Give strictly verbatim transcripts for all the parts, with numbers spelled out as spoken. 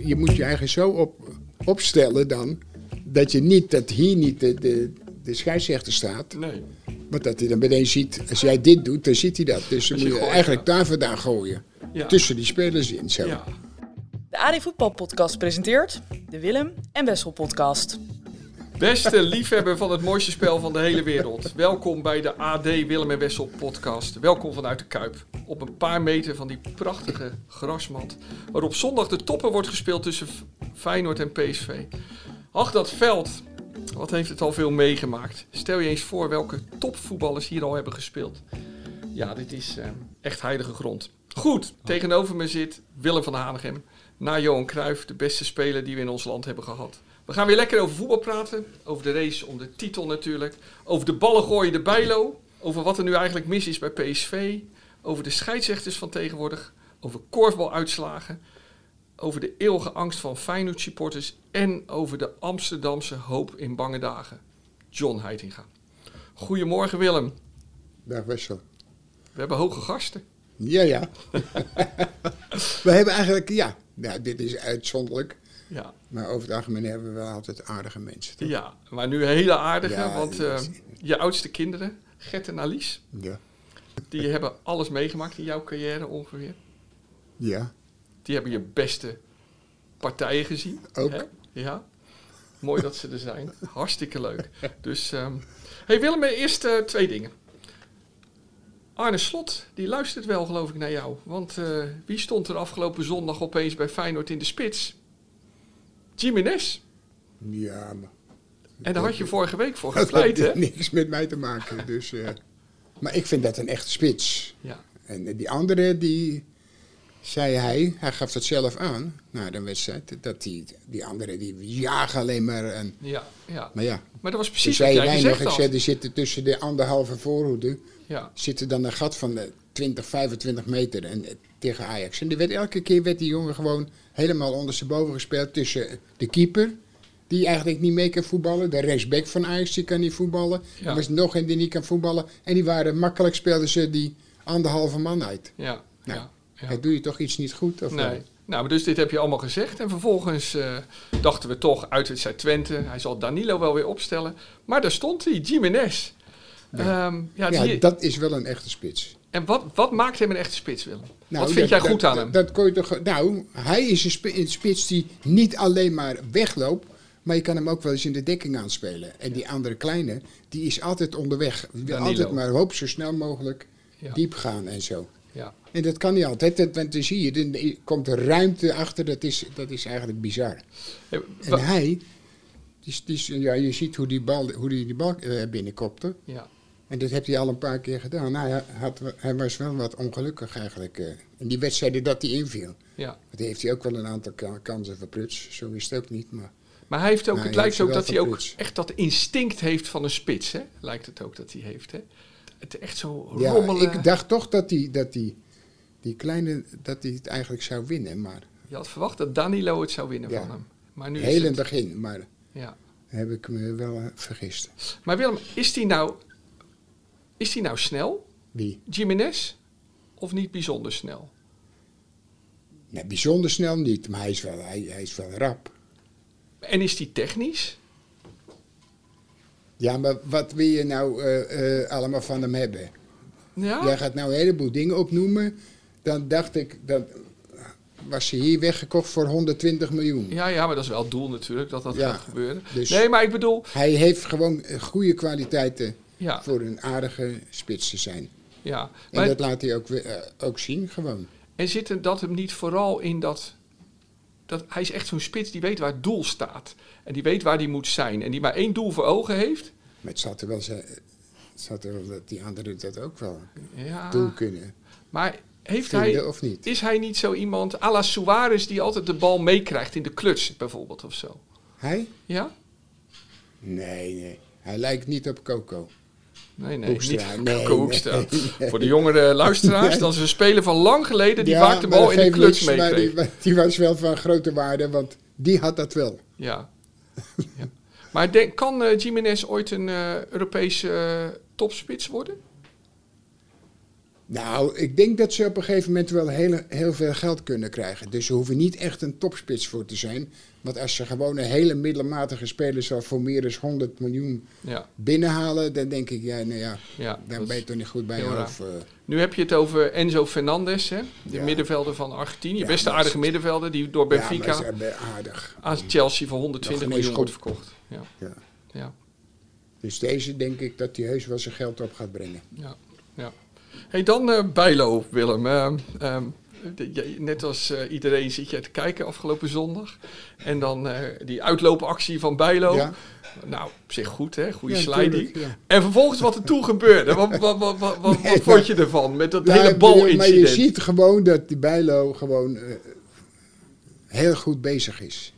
je moet je eigen zo op, opstellen dan, dat je niet, dat hier niet de, de, de scheidsrechter staat. Nee. Want dat hij dan meteen ziet, als jij dit doet, dan ziet hij dat. Dus dan je moet je gooit, eigenlijk ja. daar vandaan gooien. Ja. Tussen die spelers in zo. Ja. De A D Voetbal Podcast presenteert de Willem en Wessel Podcast. Beste liefhebber van het mooiste spel van de hele wereld. Welkom bij de A D Willem en Wessel podcast. Welkom vanuit de Kuip. Op een paar meter van die prachtige grasmat. Waarop zondag de topper wordt gespeeld tussen Feyenoord en P S V. Ach, dat veld. Wat heeft het al veel meegemaakt. Stel je eens voor welke topvoetballers hier al hebben gespeeld. Ja, dit is uh, echt heilige grond. Goed, tegenover me zit Willem van Hanegem. Na Johan Cruijff, de beste speler die we in ons land hebben gehad. We gaan weer lekker over voetbal praten. Over de race om de titel natuurlijk. Over de ballen gooien de Bijlo. Over wat er nu eigenlijk mis is bij P S V. Over de scheidsrechters van tegenwoordig. Over korfbaluitslagen. Over de eeuwige angst van Feyenoord supporters. En over de Amsterdamse hoop in bange dagen. John Heitinga. Goedemorgen Willem. Dag Wessel. We hebben hoge gasten. Ja, ja. We hebben eigenlijk, ja, nou, dit is uitzonderlijk. Ja. Maar over het algemeen hebben we wel altijd aardige mensen. Toch? Ja, maar nu een hele aardige. Ja, want uh, je oudste kinderen, Gert en Alice, Ja. die hebben alles meegemaakt in jouw carrière ongeveer. Ja. Die hebben je beste partijen gezien. Ook. Hè? Ja. Mooi dat ze er zijn. Hartstikke leuk. Dus, um, hey Willem, eerst uh, twee dingen. Arne Slot, die luistert wel geloof ik naar jou. Want uh, wie stond er afgelopen zondag opeens bij Feyenoord in de spits? Jiménez. Ja, maar... En daar had je vorige week voor Dat gepleit, hè? heeft niks met mij te maken. Dus, uh, maar ik vind dat een echte spits. Ja. En die andere, die zei hij, hij gaf dat zelf aan, na de wedstrijd, dat die, die andere, die jagen alleen maar. En, Ja, ja. maar ja, Maar dat was toen precies wat zei jij wij gezegd nog, ik had. zei, er zitten tussen de anderhalve voorhoede, Ja, zit er dan een gat van de twintig, vijfentwintig meter en, eh, tegen Ajax. En die werd, elke keer werd die jongen gewoon helemaal ondersteboven gespeeld tussen de keeper, die eigenlijk niet mee kan voetballen. De rechtsback van Ajax, die kan niet voetballen. Ja. Er was nog een die niet kan voetballen. En die waren makkelijk, speelden ze die anderhalve man uit. ja, Nou, ja. ja. Dan doe je toch iets niet goed? Of Nee. wel? Nou, maar dus dit heb je allemaal gezegd. En vervolgens uh, dachten we toch, uitwedstrijd Twente, hij zal Danilo wel weer opstellen. Maar daar stond hij, Jiménez. Ja. Um, ja, Ja, die- dat is wel een echte spits. En wat, wat maakt hem een echte spits, Willem? Nou, wat vind dat- jij goed dat, aan hem? Dat, dat kon je toch, nou, hij is een, sp- een spits die niet alleen maar wegloopt, maar je kan hem ook wel eens in de dekking aanspelen. En die andere kleine, die is altijd onderweg. Die wil Danilo. altijd maar hoop zo snel mogelijk Ja. diep gaan en zo. Ja. En dat kan niet altijd, dat, want dan zie je, er komt er ruimte achter, dat is, dat is eigenlijk bizar. Eh, En wa- hij, die, is- die, is- ja, je ziet hoe die bal, hoe die, die bal uh, binnenkopte. ja. En dat heeft hij al een paar keer gedaan. Nou, hij, had, hij was wel wat ongelukkig eigenlijk. Uh, in die wedstrijden dat hij inviel. Ja. Dat heeft hij ook wel een aantal ka- kansen verprutst. Zo is het ook niet, maar... Maar hij heeft ook, Nou, het hij lijkt heeft ook ze dat wel hij ook verprutst. echt dat instinct heeft van een spits, hè? Lijkt het ook dat hij heeft, hè? Het echt zo Ja, rommelen. ik dacht toch dat die, dat die, die kleine, dat hij het eigenlijk zou winnen. Maar Je had verwacht dat Danilo het zou winnen Ja. van hem. Maar nu heel in is het het... begin, maar Ja. heb ik me wel uh, vergist. Maar Willem, is die nou... Is die nou snel, Wie? Jiménez? Of niet bijzonder snel? Nee, bijzonder snel niet, maar hij is wel, hij, hij is wel rap. En is die technisch? Ja, maar wat wil je nou uh, uh, allemaal van hem hebben? Ja? Jij gaat nou een heleboel dingen opnoemen. Dan dacht ik, dan was ze hier weggekocht voor honderdtwintig miljoen. Ja, ja, maar dat is wel het doel natuurlijk, dat dat Ja, gaat gebeuren. dus- Nee, maar ik bedoel... Hij heeft gewoon eh, goede kwaliteiten Ja, voor een aardige spits te zijn. ja. En Maar, dat laat hij ook, weer, eh, ook zien, gewoon. en zit er dat hem niet vooral in dat... dat hij is echt zo'n spits die weet waar het doel staat. En die weet waar hij moet zijn. En die maar één doel voor ogen heeft. Maar het zat er wel, zijn- het zat er wel dat die anderen dat ook wel Ja, doen kunnen. maar heeft Vinden hij... of niet. Is hij niet zo iemand, à la Suarez, die altijd de bal meekrijgt in de kluts bijvoorbeeld of zo? Hij? Ja? Nee, nee. Hij lijkt niet op Coco. Nee, nee, Hoekstra, niet nee, Coco nee, Hoekstra. nee. Voor de jongere luisteraars, Nee. dat is een speler van lang geleden die Ja, vaak de maar bal dat in de geeft kluts niks, maar meekreeg. die, die was wel van grote waarde, want die had dat wel. Ja. ja. Maar denk, kan uh, Jiménez ooit een uh, Europese uh, topspits worden? Nou, ik denk dat ze op een gegeven moment wel heel, heel veel geld kunnen krijgen. Dus ze hoeven niet echt een topspits voor te zijn. Want als ze gewoon een hele middelmatige speler zal voor meer dan honderd miljoen Ja. binnenhalen, dan denk ik, ja, nou ja, Ja, dan dat ben je is toch niet goed bij je heel hoofd. Uh, Nu heb je het over Enzo Fernandez, hè? De Ja. middenvelder van Argentinië. Ja, Beste maar aardige is- middenvelder die door ja, maar Benfica ze hebben aardig. aan Chelsea voor honderdtwintig Nog geen miljoen eens wordt verkocht. Ja. Ja. Ja. Dus deze denk ik dat hij heus wel zijn geld op gaat brengen. Ja, ja. Hey, dan uh, Bijlo, Willem. Uh, um, de, je, net als uh, iedereen zit je te kijken afgelopen zondag. En dan uh, die uitloopactie van Bijlo. Ja. Nou, op zich goed, hè? Goede Ja, sliding. natuurlijk, ja. En vervolgens wat er toen gebeurde. Wat, wat, wat, wat, wat, Nee, wat vond je ervan met dat Ja, hele ik bedoel, balincident? Maar je ziet gewoon dat die Bijlo gewoon uh, heel goed bezig is.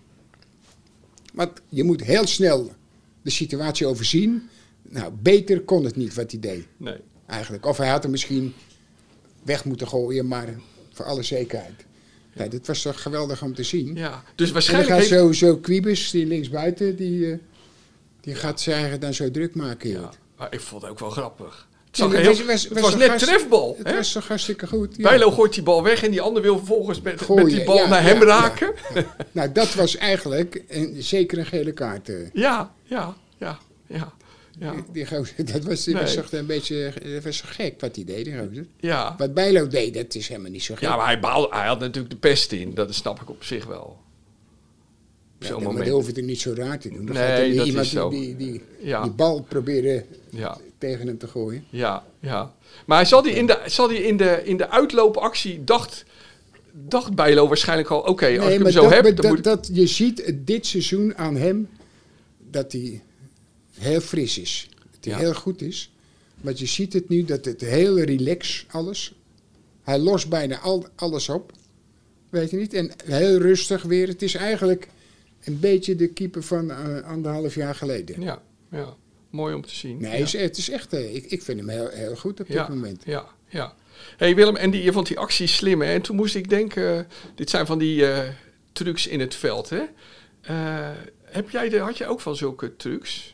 Want je moet heel snel de situatie overzien. Nou, beter kon het niet wat hij deed, Nee. eigenlijk. Of hij had hem misschien weg moeten gooien, maar voor alle zekerheid. Ja, dit was toch geweldig om te zien. Ja, dus En dan waarschijnlijk gaat heeft... zo, zo Quibus, die linksbuiten, die, uh, die gaat zijn eigen dan zo druk maken. joh. Ja, maar ik vond het ook wel grappig. Het, Ja, zag het heel, was- was- het was was een net gast- trefbal. Het hè? was toch hartstikke goed. Ja. Bijlo gooit die bal weg en die ander wil vervolgens met, Gooien, met die bal ja, naar ja, hem ja. raken. Nou, dat was eigenlijk een, zeker een gele kaart. uh. Ja, ja, ja, ja, ja, Die, die gozer, dat was, die was Nee. toch een beetje dat was zo gek wat hij deed. Die gozer. ja. Wat Bijlo deed, dat is helemaal niet zo gek. Ja, maar hij, baalde, hij had natuurlijk de pest in. Dat snap ik op zich wel. Op Ja, zo'n maar moment. dat hoef je er niet zo raar te doen. Dan Nee, gaat er dat iemand is zo. Die, die, die, Ja. die bal proberen Ja, tegen hem te gooien. ja, ja. Maar zal die in de, zal die in de, in de uitloopactie dacht, dacht Bijlo waarschijnlijk al... Oké, okay, als ik hem maar zo dat, heb, maar dan dat, moet... dat, je ziet dit seizoen aan hem dat hij heel fris is. Dat hij Ja. heel goed is. Want je ziet het nu, dat het heel relax alles. Hij lost bijna al, alles op. Weet je niet? En heel rustig weer. Het is eigenlijk een beetje de keeper van uh, anderhalf jaar geleden. Ja, ja. Mooi om te zien. Nee, ja. het is, het is echt, uh, ik, ik vind hem heel, heel goed op ja, dit moment. Ja, ja. Hey Willem, en die, je vond die actie slim, hè? En toen moest ik denken, uh, dit zijn van die uh, trucs in het veld, hè? Uh, heb jij de, had je ook van zulke trucs?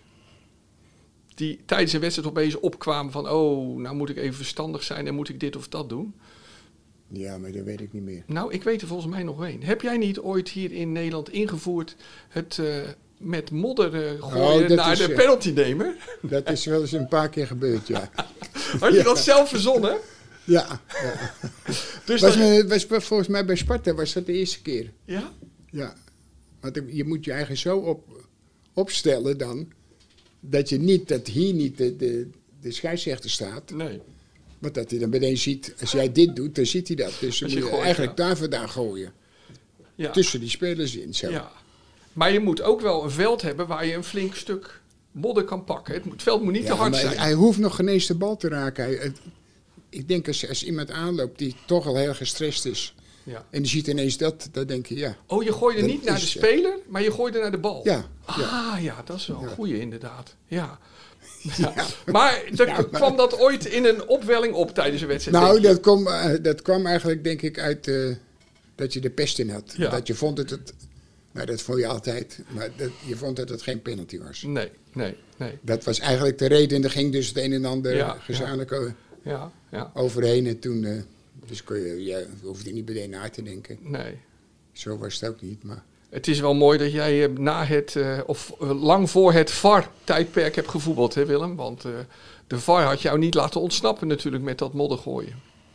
Die tijdens een wedstrijd opeens opkwamen van... oh, nou moet ik even verstandig zijn en moet ik dit of dat doen? Ja, maar dat weet ik niet meer. Nou, ik weet er volgens mij nog één. Heb jij niet ooit hier in Nederland ingevoerd... het uh, met modder uh, gooien oh, naar is, de uh, penalty nemen? Dat is wel eens een paar keer gebeurd, ja. Had je ja. dat zelf verzonnen? Ja. ja. Dus was, dat... me, was volgens mij bij Sparta was dat de eerste keer. Ja? Ja. Want je moet je eigen zo op, opstellen dan... dat je niet, dat hier niet de, de, de scheidsrechter staat. Nee. Want dat hij dan meteen ziet, als jij dit doet, dan ziet hij dat. Dus dan Als je moet je gooit, eigenlijk ja. daar vandaan gooien. Ja. Tussen die spelers in. Zo. Ja. Maar je moet ook wel een veld hebben waar je een flink stuk modder kan pakken. Het, moet, het veld moet niet Ja, te hard maar zijn. hij hoeft nog geen eens de bal te raken. Hij, het, ik denk als, als iemand aanloopt die toch al heel gestrest is... Ja. en die ziet ineens dat, dan denk je ja. Oh, je gooide Dat niet naar de is, speler, maar je gooide naar de bal. Ja, Ah, ja. ja, dat is wel een Ja. goeie inderdaad. Ja. Ja. Ja. Maar, er, Ja, maar- kwam dat ooit in een opwelling op tijdens een wedstrijd? Nou, denk je? dat kwam, uh, dat kwam eigenlijk denk ik uit uh, dat je de pest in had. Ja. Dat je vond dat het... Nou, dat vond je altijd. Maar dat, je vond dat het geen penalty was. Nee, nee, nee. Dat was eigenlijk de reden. En er ging dus het een en ander Ja, gezamenlijk o- Ja, ja, overheen. En toen... Uh, dus kon je, je hoefde niet meteen na te denken. nee. Zo was het ook niet, maar... Het is wel mooi dat jij eh, na het, uh, of uh, lang voor het V A R-tijdperk hebt gevoetbald, hè Willem? Want uh, de V A R had jou niet laten ontsnappen natuurlijk met dat modder gooien.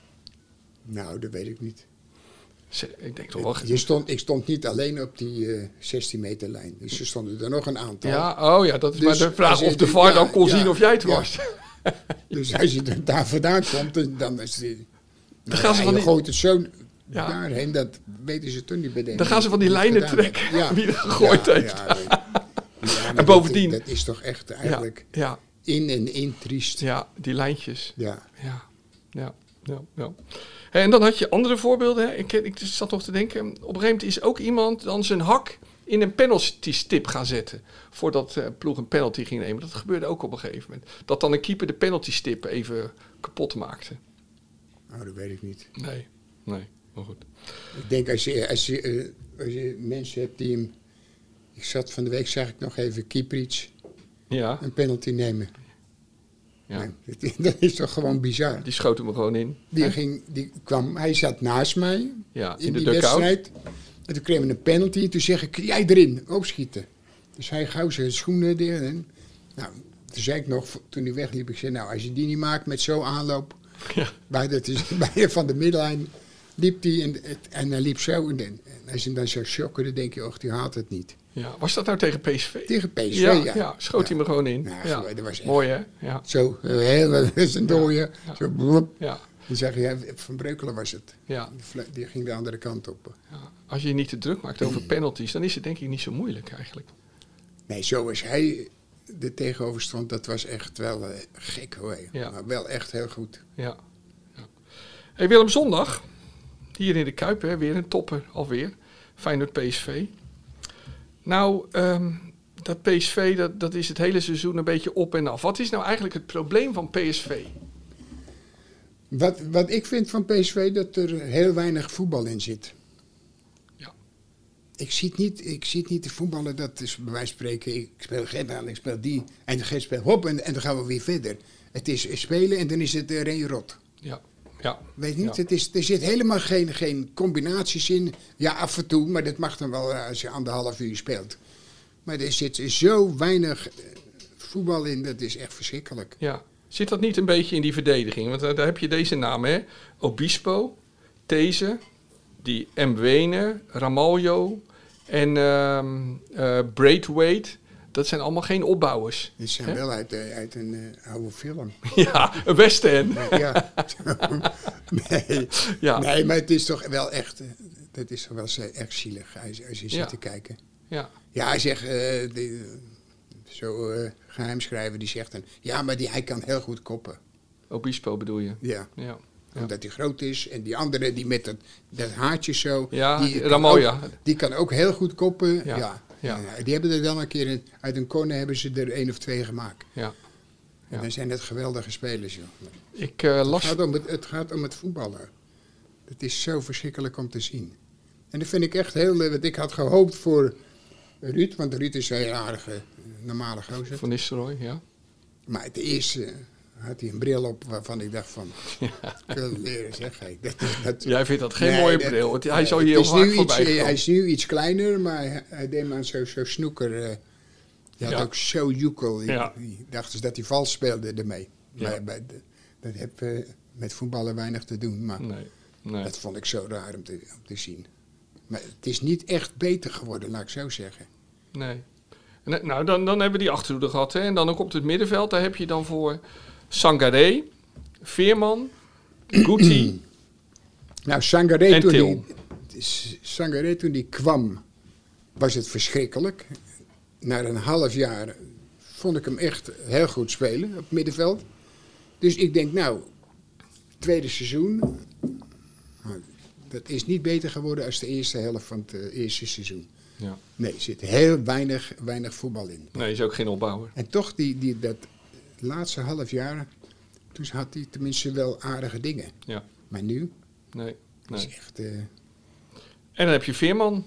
Nou, dat weet ik niet. Ze- Ik denk toch wel... Je stond, ik stond niet alleen op die uh, zestien meter lijn. Dus er stonden er nog een aantal. Ja, oh ja, dat is Dus maar de vraag als je of de de- V A R dan ja, kon ja, zien of jij het ja. was. Dus als je er daar vandaan komt, dan- dan is die... Dan gaan ze ja, van je die- gooit het zo Ja. daarheen, dat weten ze toch niet bedenken. Dan gaan ze van die lijnen trekken, wie er gegooid ja, heeft. Ja, weet- ja, maar En bovendien- Dat, dat is toch echt Ja, eigenlijk ja, in en in triest. Ja. ja, die lijntjes. Ja. Ja, ja, ja, ja. En dan had je andere voorbeelden. Hè. Ik, ik zat nog te denken, op een gegeven moment is ook iemand dan zijn hak in een penalty-stip gaan zetten. Voordat uh, ploeg een penalty ging nemen. Dat gebeurde ook op een gegeven moment. Dat dan een keeper de penalty-stip even kapot maakte. Nou, dat weet ik niet. Nee, nee, maar goed. Ik denk als je, als je, uh, als je mensen hebt die hem... Ik zat van de week, zag ik nog even Kieprits Ja, een penalty nemen. Ja. Nee, dat is toch gewoon bizar. Die schoot hem er gewoon in. Die, Hè? ging, die kwam, hij zat naast mij Ja, in, in de die dugout. wedstrijd. En toen kregen we een penalty. En toen zeg ik, jij erin, opschieten. Dus hij gauw zijn schoenen dicht. En, nou, toen zei ik nog, toen hij wegliep, ik zei, nou, als je die niet maakt met zo'n aanloop. Ja. Bij, dat is, bij van de middenlijn liep hij en, en hij liep zo. En, en als je dan zo shocken, dan denk je, och, die haalt het niet. Ja. Was dat nou tegen P S V? Tegen P S V, ja, ja. ja, schoot hij me gewoon in. Ja, Ja, dat was echt- mooi hè? Ja. Zo, heel, dat is een dooie. Ja. Zo, blop. Ja. Dan zeg je, ja, Van Breukelen was het. Ja. Die, vle- die ging de andere kant op. Ja. Als je je niet te druk maakt over penalties, dan is het denk ik niet zo moeilijk eigenlijk. Nee, zoals hij er tegenover stond, dat was echt wel eh, gek hoor. Ja. Maar wel echt heel goed. Ja. Ja. Hey Willem, zondag, hier in de Kuip, hè, weer een topper alweer. Feyenoord P S V. Nou, ehm, dat P S V, dat, dat is het hele seizoen een beetje op en af. Wat is nou eigenlijk het probleem van P S V? Wat, wat ik vind van P S V, dat er heel weinig voetbal in zit. Ja. Ik zie het niet, ik zie het niet te voetballen, dat is bij wijze van spreken, ik speel Gent aan, ik speel die, en de Gent speelt hop, en, en dan gaan we weer verder. Het is spelen en dan is het uh, Ren Rot. Ja. Ja. Weet je niet, Ja. het is, er zit helemaal geen, geen combinaties in. Ja, af en toe, maar dat mag dan wel uh, als je anderhalf uur speelt. Maar er zit zo weinig uh, voetbal in, dat is echt verschrikkelijk. Ja. Zit dat niet een beetje in die verdediging? Want uh, daar heb je deze namen, hè? Obispo, These, die Mbwene, Ramaljo en ehm uh, Braithwaite. Dat zijn allemaal geen opbouwers. Die zijn Hè? wel uit, uh, uit een uh, oude film. Ja, een West End. Ja. nee. Ja. nee, maar het is toch wel echt, uh, dat is toch wel zo echt zielig als, als je zit Ja. te kijken. Ja. Ja, hij zegt, uh, die, uh, zo uh, geheimschrijver, die zegt dan, ja, maar die, hij kan heel goed koppen. Obispo bedoel je? Ja. Ja. Ja. Omdat hij groot is. En die andere, die met dat, dat haartje zo. Ja, die kan Ramalja. ook- Die kan ook heel goed koppen. Ja, Ja. Ja. ja. Ja, die hebben er dan een keer, in, uit een corner hebben ze er één of twee gemaakt. Ja. En Ja. dan zijn het geweldige spelers, joh. Ik uh, Het las... gaat, om het, het gaat om het voetballen. Het is zo verschrikkelijk om te zien. En dat vind ik echt heel... eh, Want ik had gehoopt voor Ruud, want Ruud is een heel aardige, eh, normale gozer. Van Nistelrooy, ja. Maar het eerste eh, had hij een bril op waarvan ik dacht van... Ja. leren zeg, hey, dat, dat, Jij vindt dat geen Nee, mooie dat- bril. want Hij nee, zal het hier heel is vaak nu voorbij iets, eh, komen. Hij is nu iets kleiner, maar hij, hij deed maar zo, zo snoeker. eh die had Ja. ook zo joekel. Die, Ja. die dachten ze dat hij vals speelde ermee. Ja. Maar bij de, dat heeft eh, met voetballen weinig te doen. Maar Nee, nee. dat vond ik zo raar om te, om te zien. Maar het is niet echt beter geworden, laat ik zo zeggen. nee. En, eh, nou, dan, dan hebben we die achterhoede gehad. Hè. En dan ook op het middenveld. Daar heb je dan voor Sangaré, Veerman, Guti Nou, Sangaré en toen, Til. die, Sangaré toen die kwam, was het verschrikkelijk. Na een half jaar vond ik hem echt heel goed spelen op het middenveld. Dus ik denk, nou, tweede seizoen. Nou, dat is niet beter geworden als de eerste helft van het eh, eerste seizoen. Ja. Nee, er zit heel weinig, weinig voetbal in. Nee, is ook geen opbouwer. En toch, die, die, dat laatste half jaar, toen had hij tenminste wel aardige dingen. Ja. Maar nu Nee, is nee. echt... eh, En dan heb je Veerman.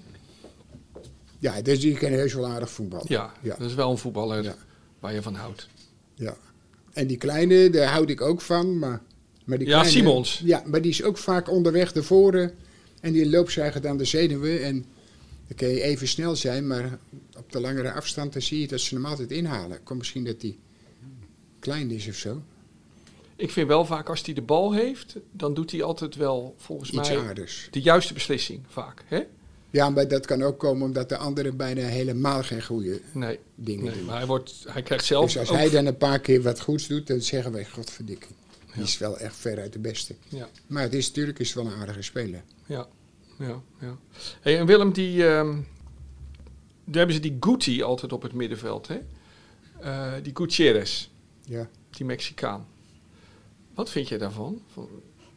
ja, dus die kan heus wel aardig voetballen. Ja, Ja. dat is wel een voetballer Ja. waar je van houdt. Ja. En die kleine, daar houd ik ook van. Maar, maar die Ja, kleine, Simons. Ja, maar die is ook vaak onderweg naar voren. En die loopt zich eigenlijk aan de zenuwen. En dan kun je even snel zijn, maar op de langere afstand dan zie je dat ze hem altijd inhalen. Komt misschien dat hij klein is of zo. Ik vind wel vaak als hij de bal heeft, dan doet hij altijd wel volgens Iets mij aardigs. de juiste beslissing vaak. Hè? Ja, maar dat kan ook komen omdat de anderen bijna helemaal geen goede Nee, dingen nee doen. maar hij, wordt, hij krijgt zelf Dus als ook- hij dan een paar keer wat goeds doet, dan zeggen wij, godverdikking. Die Ja. is wel echt veruit de beste. Ja, Maar het is natuurlijk is wel een aardige speler. ja, ja. ja. Hey, en Willem, die, ehm, daar hebben ze die Guti altijd op het middenveld. Hè? Eh, die Gutierrez, Ja. die Mexicaan. Wat vind je daarvan? Van,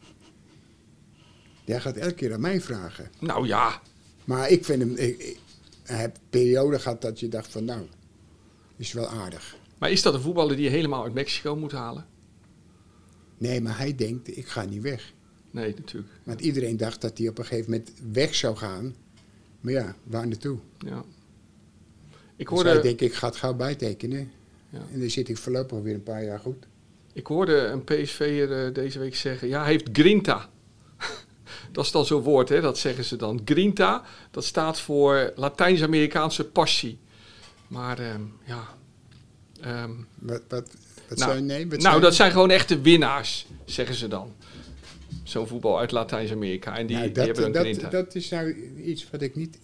Jij gaat elke keer aan mij vragen. nou ja, Maar ik vind hem... Ik, ik, hij heeft een periode gehad dat je dacht van nou, is wel aardig. maar is dat een voetballer die je helemaal uit Mexico moet halen? Nee, maar hij denkt, ik ga niet weg. Nee, natuurlijk. Want iedereen dacht dat hij op een gegeven moment weg zou gaan. Maar ja, waar naartoe? Ja. Ik Dus hij hoorde... denkt, ik ga het gauw bijtekenen. Ja. En dan zit ik voorlopig weer een paar jaar goed. Ik hoorde een P S V'er uh, deze week zeggen, ja, hij heeft grinta. Dat is dan zo'n woord, hè? Dat zeggen ze dan. Grinta, dat staat voor Latijns-Amerikaanse passie. Maar um, ja... Um, wat wat, wat nou, zou je nee? Wat nou, zou dat je? zijn gewoon echte winnaars, zeggen ze dan. Zo'n voetbal uit Latijns-Amerika. En die, Nou, die dat, hebben een dat, grinta. dat is nou iets wat ik niet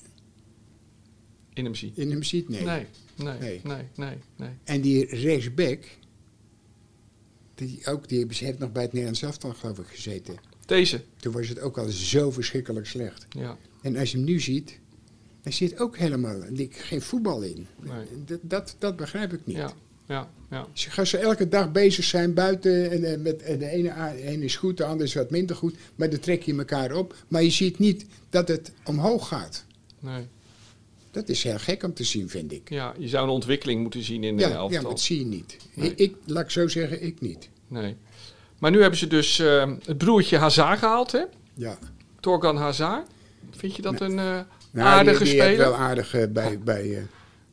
In hem zie. in hem ziet, nee. Nee, nee, Nee. nee, nee, nee. En die rechtsback, die, ook, die heeft nog bij het Nederlands elftal, geloof ik, gezeten. Deze, Toen was het ook al zo verschrikkelijk slecht. ja. En als je hem nu ziet, daar zit ook helemaal geen voetbal in. Nee. Dat, dat, dat begrijp ik niet. Ja, ja, ja. Ze gaan zo elke dag bezig zijn buiten. En, en met, en de ene, a- ene is goed, de andere is wat minder goed. Maar dan trek je elkaar op. Maar je ziet niet dat het omhoog gaat. Nee. Dat is heel gek om te zien, vind ik. Ja, je zou een ontwikkeling moeten zien in de Ja, ja, elftal. maar dat zie je niet. Nee. Ik, ik, laat ik zo zeggen, ik niet. Nee. Maar nu hebben ze dus uh, het broertje Hazard gehaald, hè? Ja. Torgan Hazard. Vind je dat Nee. een uh, Nou, aardige die, die heeft speler? wel aardig uh, bij, bij, uh,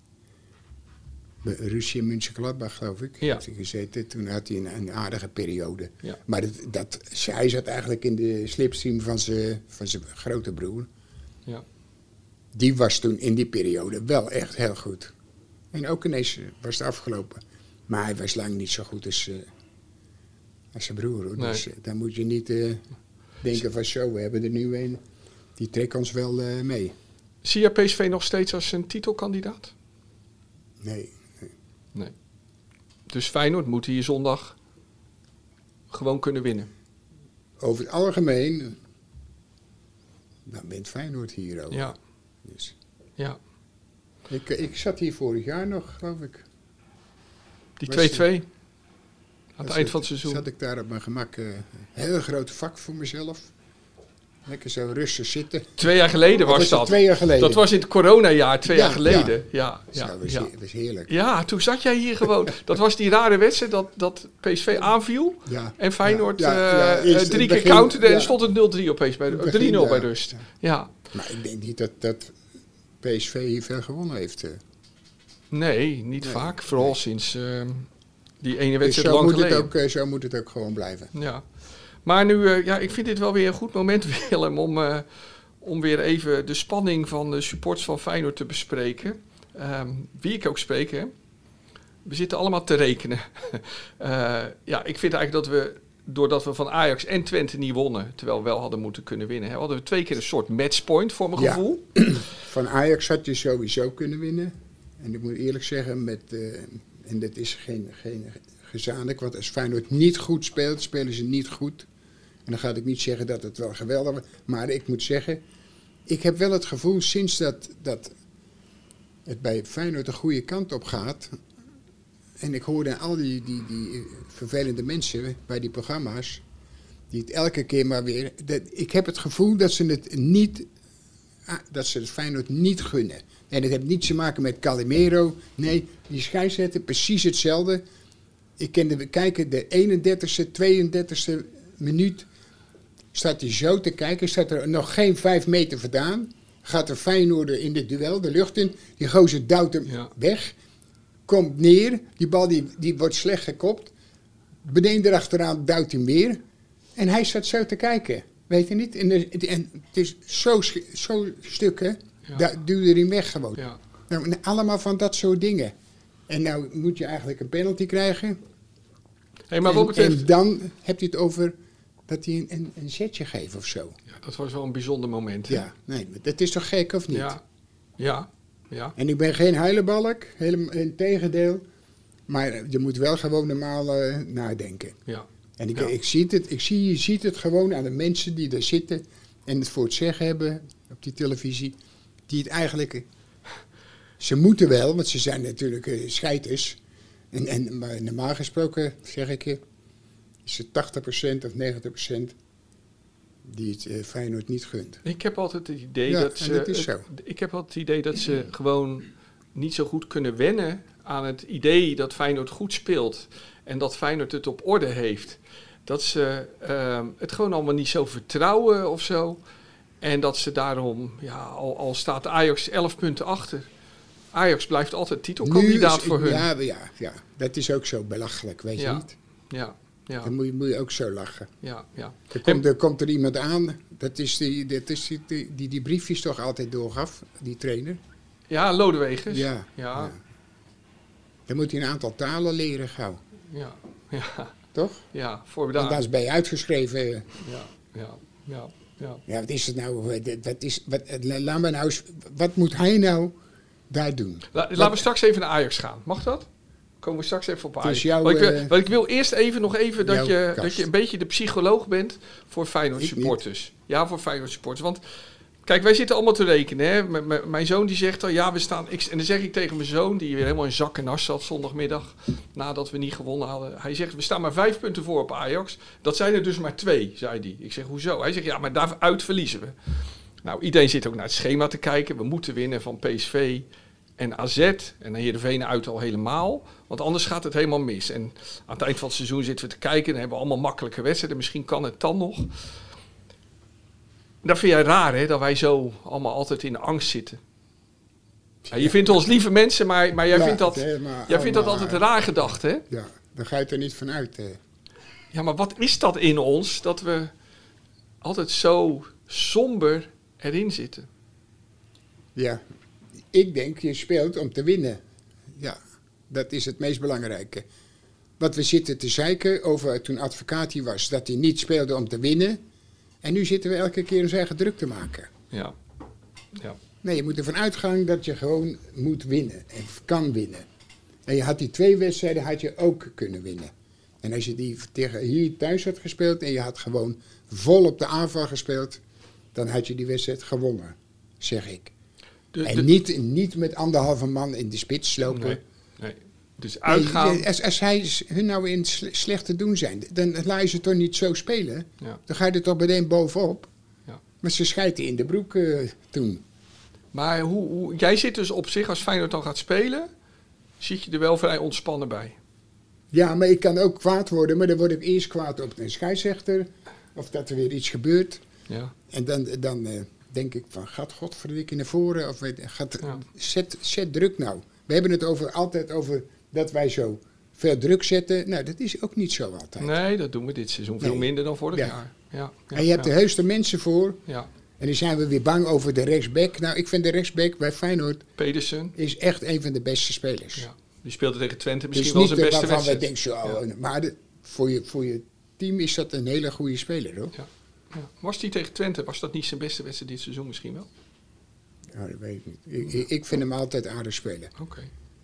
bij Russia Mönchengladbach, geloof ik, Ja. heeft hij gezeten. Toen had hij een, een aardige periode. Ja. Maar dat, dat, hij zat eigenlijk in de slipstream van zijn van zijn grote broer. Ja. Die was toen in die periode wel echt heel goed. En ook ineens uh, was het afgelopen. Maar hij was lang niet zo goed als, uh, als zijn broer. Hoor. Nee. Dus uh, dan moet je niet uh, denken van zo, we hebben er nu een. Die trekt ons wel uh, mee. Zie je P S V nog steeds als een titelkandidaat? Nee. Nee. Dus Feyenoord moet hier zondag gewoon kunnen winnen. Over het algemeen, dan bent Feyenoord hier ook. Ja, Dus, ja. ik, ik zat hier vorig jaar nog, geloof ik. Die Was- twee-twee. Aan het Was eind van het seizoen. Zat ik daar op mijn gemak, uh, een heel groot vak voor mezelf. Lekker zo rustig zitten. Twee jaar geleden Of was was het dat. twee jaar geleden? Dat was in het coronajaar, twee Ja, jaar geleden. Ja, ja, Zo, dat was, ja. he- was heerlijk. Ja, toen zat jij hier gewoon. Dat was die rare wedstrijd dat, dat P S V aanviel. Ja. En Feyenoord Ja, ja, ja, eh, eerst eh, het drie keer begin, counterde en ja. stond het nul drie opeens bij de, Het begin, drie nul bij ja. rust. Ja. Ja. Maar ik denk niet dat, dat P S V hier veel gewonnen heeft. uh. Nee, niet Nee. vaak. Vooral Nee. sinds uh, die ene Dus wedstrijd zo lang moet, het geleden. ook, uh, zo moet het ook gewoon blijven. Ja. Maar nu, uh, ja, ik vind dit wel weer een goed moment, Willem, om, uh, om weer even de spanning van de supporters van Feyenoord te bespreken. Um, wie ik ook spreek, hè. We zitten allemaal te rekenen. uh, ja, ik vind eigenlijk dat we, doordat we van Ajax en Twente niet wonnen, terwijl we wel hadden moeten kunnen winnen, hè, hadden we twee keer een soort matchpoint voor mijn Ja. gevoel. Van Ajax had je sowieso kunnen winnen. En ik moet eerlijk zeggen, met, uh, en dat is geen, geen gezamenlijk, want als Feyenoord niet goed speelt, spelen ze niet goed. En dan ga ik niet zeggen dat het wel geweldig was. Maar ik moet zeggen, ik heb wel het gevoel sinds dat, dat het bij Feyenoord de goede kant op gaat. En ik hoorde al die, die, die vervelende mensen bij die programma's, die het elke keer maar weer... Dat, ik heb het gevoel dat ze het niet... dat ze het Feyenoord niet gunnen. En dat heeft niets te maken met Calimero. Nee, die scheidsrechter precies hetzelfde. Ik kende kijken, de eenendertigste, tweeëndertigste minuut staat hij zo te kijken. Staat er nog geen vijf meter vandaan. Gaat de Feyenoorder in dit duel de lucht in. Die gozer duwt hem Ja. weg. Komt neer. Die bal die, die wordt slecht gekopt. Beneden erachteraan duwt hij hem weer. En hij staat zo te kijken. Weet je niet? En, de, en het is zo, sch- zo stukken. Ja. Daar duwde hij hem weg gewoon. Ja. Nou, allemaal van dat soort dingen. En nou moet je eigenlijk een penalty krijgen. Hey, maar en, wat betreft... en dan heb je het over dat hij een, een, een zetje geeft of zo. Ja, dat was wel een bijzonder moment. hè? Ja, nee, dat is toch gek of niet? Ja, ja, ja. En ik ben geen huilenbalk, helemaal in tegendeel. Maar je moet wel gewoon normaal uh, nadenken. ja. En ik, Ja. ik, zie het, ik zie, je ziet het gewoon aan de mensen die er zitten en het voor het zeggen hebben op die televisie. Die het eigenlijk... Ze moeten wel, want ze zijn natuurlijk uh, scheiters. En, en, maar normaal gesproken, zeg ik je, is het tachtig procent of negentig procent die het uh, Feyenoord niet gunt. Ik heb altijd het idee Ja, dat en ze... dat is het- zo. Ik heb altijd het idee dat ze gewoon niet zo goed kunnen wennen aan het idee dat Feyenoord goed speelt. En dat Feyenoord het op orde heeft. Dat ze ehm, het gewoon allemaal niet zo vertrouwen of zo. En dat ze daarom, ja, al, al staat Ajax elf punten achter. Ajax blijft altijd titelkandidaat is- voor hun. Ja, ja, ja, dat is ook zo belachelijk, weet Ja. je niet? Ja, ja, Dan moet je, moet je ook zo lachen. ja, ja. Er komt, er komt er iemand aan, dat is die, dat is die, die, die die briefjes toch altijd doorgaf, die trainer. Ja, Lodewegers. Ja. Ja, ja. Dan moet hij een aantal talen leren gauw, ja, ja, toch? ja, voor Want bedankt. dan ben je uitgeschreven. Ja, ja, ja, ja. Ja, wat is het nou? Wat is, wat, laat me nou eens, wat moet hij nou daar doen? La, laten we straks even naar Ajax gaan. Mag dat? Komen we straks even op Ajax. is jouw, want, ik wil, eh, want ik wil eerst even nog even dat jouw je, kast. dat je een beetje de psycholoog bent voor Feyenoord Ik supporters. Ja, voor Feyenoord supporters. Want kijk, wij zitten allemaal te rekenen. Hè? M- m- mijn zoon die zegt al, ja, we staan... Ik, en dan zeg ik tegen mijn zoon, die weer helemaal in zak en as zat zondagmiddag, nadat we niet gewonnen hadden. Hij zegt, we staan maar vijf punten voor op Ajax. Dat zijn er dus maar twee, zei hij. Ik zeg, hoezo? Hij zegt, ja, maar daaruit verliezen we. Nou, iedereen zit ook naar het schema te kijken. We moeten winnen van P S V en A Z. En Heerenveen uit al helemaal. Want anders gaat het helemaal mis. En aan het eind van het seizoen zitten we te kijken. Dan hebben we allemaal makkelijke wedstrijden. Misschien kan het dan nog. Dat vind jij raar, hè? Dat wij zo allemaal altijd in angst zitten. Ja, je vindt ons lieve mensen, maar, maar jij, Ja, vindt dat, het helemaal jij vindt dat allemaal, altijd een raar gedacht, hè? Ja, daar ga je er niet van uit. Hè. Ja, maar wat is dat in ons, dat we altijd zo somber erin zitten? Ja, ik denk, je speelt om te winnen. Ja, dat is het meest belangrijke. Want we zitten te zeiken over toen advocaat hier was, dat hij niet speelde om te winnen. En nu zitten we elke keer ons eigen druk te maken. Ja. Ja. Nee, je moet ervan uitgaan dat je gewoon moet winnen en kan winnen. En je had die twee wedstrijden had je ook kunnen winnen. En als je die tegen hier thuis had gespeeld en je had gewoon vol op de aanval gespeeld, dan had je die wedstrijd gewonnen, zeg ik. De, En de- niet, niet met anderhalve man in de spits lopen. Nee, nee. Dus uitgaan. Nee, als, als hij hun nou in sle- slecht te doen zijn, dan laat je ze toch niet zo spelen. Ja. Dan ga je er toch meteen bovenop. Ja. Maar ze schijten in de broek eh, toen. Maar hoe, hoe, jij zit dus op zich, als Feyenoord dan gaat spelen, zit je er wel vrij ontspannen bij. Ja, maar ik kan ook kwaad worden, maar dan word ik eerst kwaad op een scheidsrechter. Of dat er weer iets gebeurt. Ja. En dan, dan eh, denk ik van, gaat godverdikke naar voren? Of weet, gaat, Ja. zet, zet druk nou. We hebben het over, altijd over dat wij zo veel druk zetten. Nou, dat is ook niet zo altijd. Nee, dat doen we dit seizoen veel Nee. minder dan vorig Ja. jaar. Ja. Ja. En je hebt ja. de heusste mensen voor. Ja. En dan zijn we weer bang over de rechtsback. Nou, ik vind de rechtsback bij Feyenoord Pedersen. is echt een van de beste spelers. Ja. Die speelde tegen Twente Dus misschien wel niet zijn eh, beste waarvan we wedstrijd. denken, zo, Ja. maar de- voor, je, voor je team is dat een hele goede speler, hoor. Ja. Ja. Was die tegen Twente, was dat niet zijn beste wedstrijd dit seizoen misschien wel? Ja, dat weet ik niet. Ik, ik- ik vind hem altijd aardig spelen. Oké.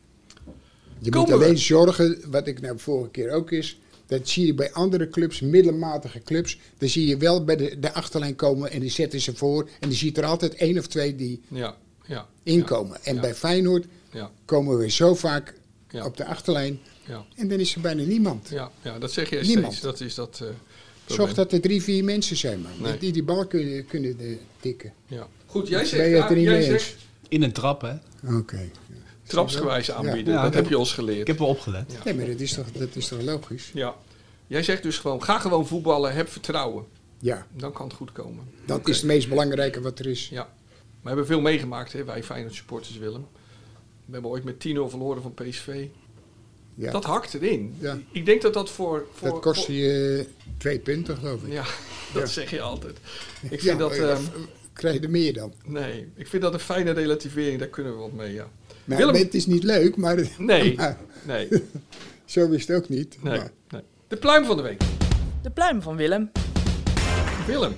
Je Komen moet we. alleen zorgen, wat ik nou vorige keer ook is, dat zie je bij andere clubs, middelmatige clubs, dan zie je wel bij de, de achterlijn komen en die zetten ze voor. En dan zie je er altijd één of twee die Ja. Ja. inkomen. En Ja. bij Feyenoord Ja. komen we zo vaak Ja. op de achterlijn Ja. en dan is er bijna niemand. Ja. Ja. Dat zeg jij Niemand. steeds. Dat is dat. eh, Zorg dat er drie, vier mensen zijn, man. Nee. Die die bal kunnen, kunnen eh, tikken. Ja. Goed, jij Ben zegt, je het er niet jij mee zegt eens? In een trap, hè? Oké. trapsgewijs aanbieden. Ja, dat ik heb heb- je ons geleerd. Ik heb wel opgelet. Ja. Nee, maar dat is, toch, dat is toch logisch? Ja. Jij zegt dus gewoon, ga gewoon voetballen, heb vertrouwen. Ja, Dan kan het goed komen. dat Oké. is het meest belangrijke wat er is. Ja. We hebben veel meegemaakt, hè, wij Feyenoord supporters, Willem. We hebben ooit met tien nul verloren van P S V. Ja. Dat hakt erin. Ja. Ik denk dat dat voor... voor Dat kost voor- je twee punten, geloof ik. Ja, dat Ja. zeg je altijd. Ik vind Ja, dat... eh, ehm, krijg je er meer dan. nee, ik vind dat een fijne relativering. Daar kunnen we wat mee, ja. Nou, Willem- het is niet leuk, maar, Nee, maar nee, zo is het ook niet. nee, Maar, nee. De pluim van de week. De pluim van Willem. Willem.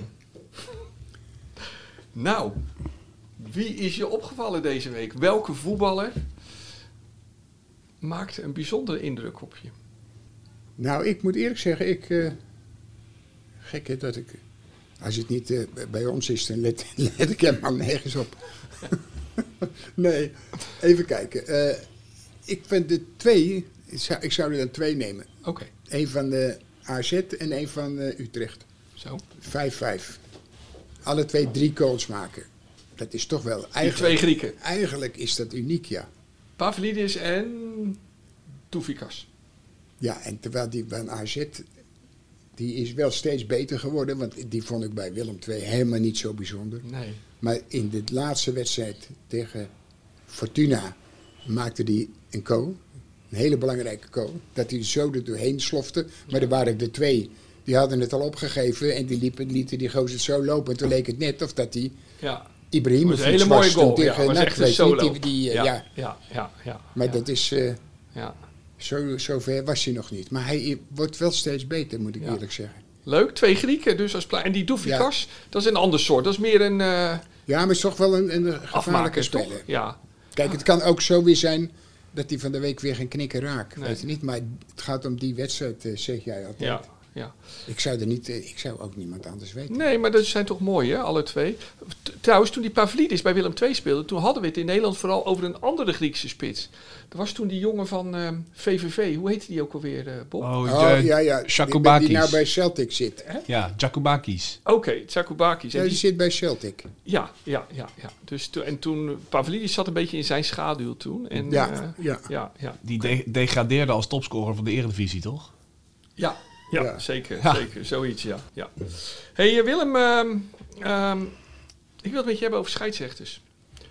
Nou, wie is je opgevallen deze week? Welke voetballer maakte een bijzondere indruk op je? nou, ik moet eerlijk zeggen, ik... eh, gek hè, dat ik... Als het niet eh, bij ons is, dan let, let ik helemaal nergens op. Nee, even kijken. Eh, ik vind de twee... Ik zou, ik zou er dan twee nemen. Oké, Eén van de A Z en één van eh, Utrecht. zo. vijf vijf. Alle twee drie goals maken. Dat is toch wel... Die Eigenlijk, twee Grieken. eigenlijk is dat uniek, ja. Pavlidis en Doufikas. Ja, en terwijl die van A Z... Die is wel steeds beter geworden. Want die vond ik bij Willem twee helemaal niet zo bijzonder. Nee. Maar in de laatste wedstrijd tegen Fortuna maakte die een goal. een hele belangrijke goal. Dat hij zo er doorheen slofte. Maar er waren er twee, die hadden het al opgegeven. En die liepen, lieten die gozer zo lopen. En toen leek het net of dat die Ja. Ibrahimovic Dat was een hele was mooie goal. toen Ja, tegen was N A C, echt een weet je solo. niet, die, die, eh, ja, ja. ja, ja, ja. Maar ja, dat is... eh, ja. Zo, zo ver was hij nog niet. Maar hij wordt wel steeds beter, moet ik Ja. eerlijk zeggen. Leuk, twee Grieken dus als pla- En die Doufikas, dat is een ander soort. Dat is meer een uh, Ja, maar het is toch wel een, een gevaarlijke afmaker, speler. toch? Ja. Kijk, het kan ook zo weer zijn dat hij van de week weer geen knikker raakt. Nee. Weet je niet, maar het gaat om die wedstrijd, eh, zeg jij altijd. Ja, ja. Ik zou er niet, eh, ik zou ook niemand anders weten. Nee, maar dat zijn toch mooi, hè, alle twee. T- Trouwens, toen die Pavlidis bij Willem twee speelde, toen hadden we het in Nederland vooral over een andere Griekse spits. Dat was toen die jongen van uh, V V V. Hoe heette die ook alweer, uh, Bob? Oh, Oh, de- ja, ja. Chakobakis. Die, die nou bij Celtic zit. Ja, Jakubakis. Oké, okay, Tsakubakis. Ja, En die die- zit bij Celtic. Ja, ja, ja. ja. Dus to- en toen, Pavlidis zat een beetje in zijn schaduw toen. En, Ja, uh, ja. ja, ja. Die de- degradeerde als topscorer van de Eredivisie, toch? Ja, ja, Ja. zeker, Ja. zeker. Zoiets, ja. ja. Hey uh, Willem, um, um, ik wil het met je hebben over scheidsrechters.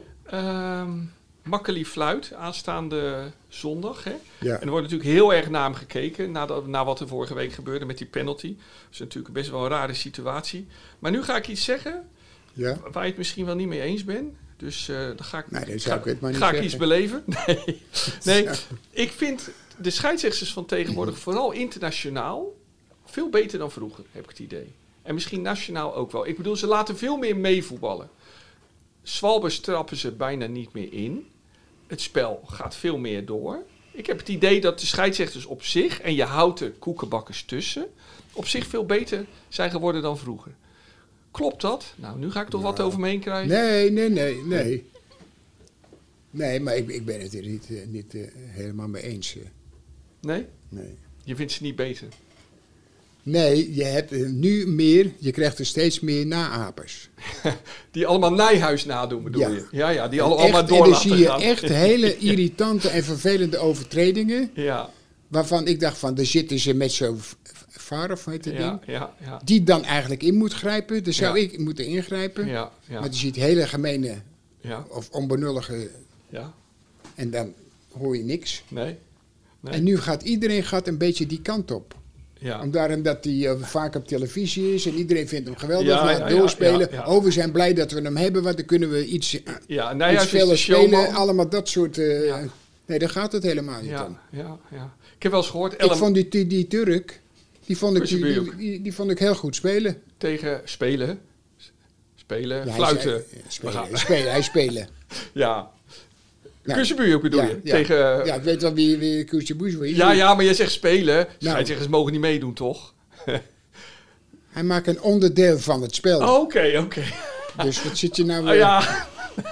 Um, Makkeli Fluit, aanstaande zondag. Hè? Ja. En er wordt natuurlijk heel erg naar hem gekeken, na, de, na wat er vorige week gebeurde met die penalty. Dat is natuurlijk best wel een rare situatie. Maar nu ga ik iets zeggen Ja. waar je het misschien wel niet mee eens bent. Dus uh, dan ga ik, Nee, dan zou ik het maar niet ga ik zeggen. iets beleven. Nee. nee, ik vind de scheidsrechters van tegenwoordig, vooral internationaal, veel beter dan vroeger, heb ik het idee. En misschien nationaal ook wel. Ik bedoel, ze laten veel meer meevoetballen. Zwalbers trappen ze bijna niet meer in. Het spel gaat veel meer door. Ik heb het idee dat de scheidsrechters op zich, en je houdt er koekenbakkers tussen, op zich veel beter zijn geworden dan vroeger. Klopt dat? Nou, nu ga ik toch Nou, wat over me heen krijgen. Nee, nee, nee, nee. Nee, maar ik, ik ben het er niet, eh, niet eh, helemaal mee eens. eh. Nee? Nee. Je vindt ze niet beter? Nee, je hebt er nu meer, je krijgt er steeds meer naapers. Die allemaal Nijhuis nadoen, bedoel Ja. je? Ja, ja, die al, En allemaal echt, door en dan laten zie je gaan. echt hele irritante en vervelende overtredingen. Ja, Waarvan ik dacht van, daar zitten ze met zo'n v- vaar of heet het ja, ding. ja, ja. Die dan eigenlijk in moet grijpen. Daar zou Ja. ik moeten ingrijpen. Ja, ja, Maar je ziet hele gemene ja, of onbenullige. ja. En dan hoor je niks. Nee, nee. En nu gaat iedereen gaat een beetje die kant op. Ja, Omdat hij uh, vaak op televisie is en iedereen vindt hem geweldig. Ja, laat ja, ja, doorspelen. ja, ja. Oh, we zijn blij dat we hem hebben, want dan kunnen we iets, uh, ja iets Nijhuis is de veel showman. spelen. Allemaal dat soort. uh, Ja. Nee, daar gaat het helemaal niet om. Ja, ja, ja. Ik heb wel eens gehoord, Ik Ellen vond die, die, die Turk, die vond, ik, die, die, Kuzebuyuk. die, die vond ik heel goed spelen. tegen spelen, spelen, Ja, hij fluiten. zei- ja, We spelen, gaan- spelen, hij spelen. Ja, Nou, Kuzebuyuk bedoel ja, je? ja. Tegen, Ja, ik weet wel wie, wie Kuzebuyuk is. ja, ja, maar je zegt spelen. Nou. Scheidsrechters mogen niet meedoen, toch? Hij maakt een onderdeel van het spel. Oh, Oké, oké. Dus wat zit je nou... Ah, eh, ja.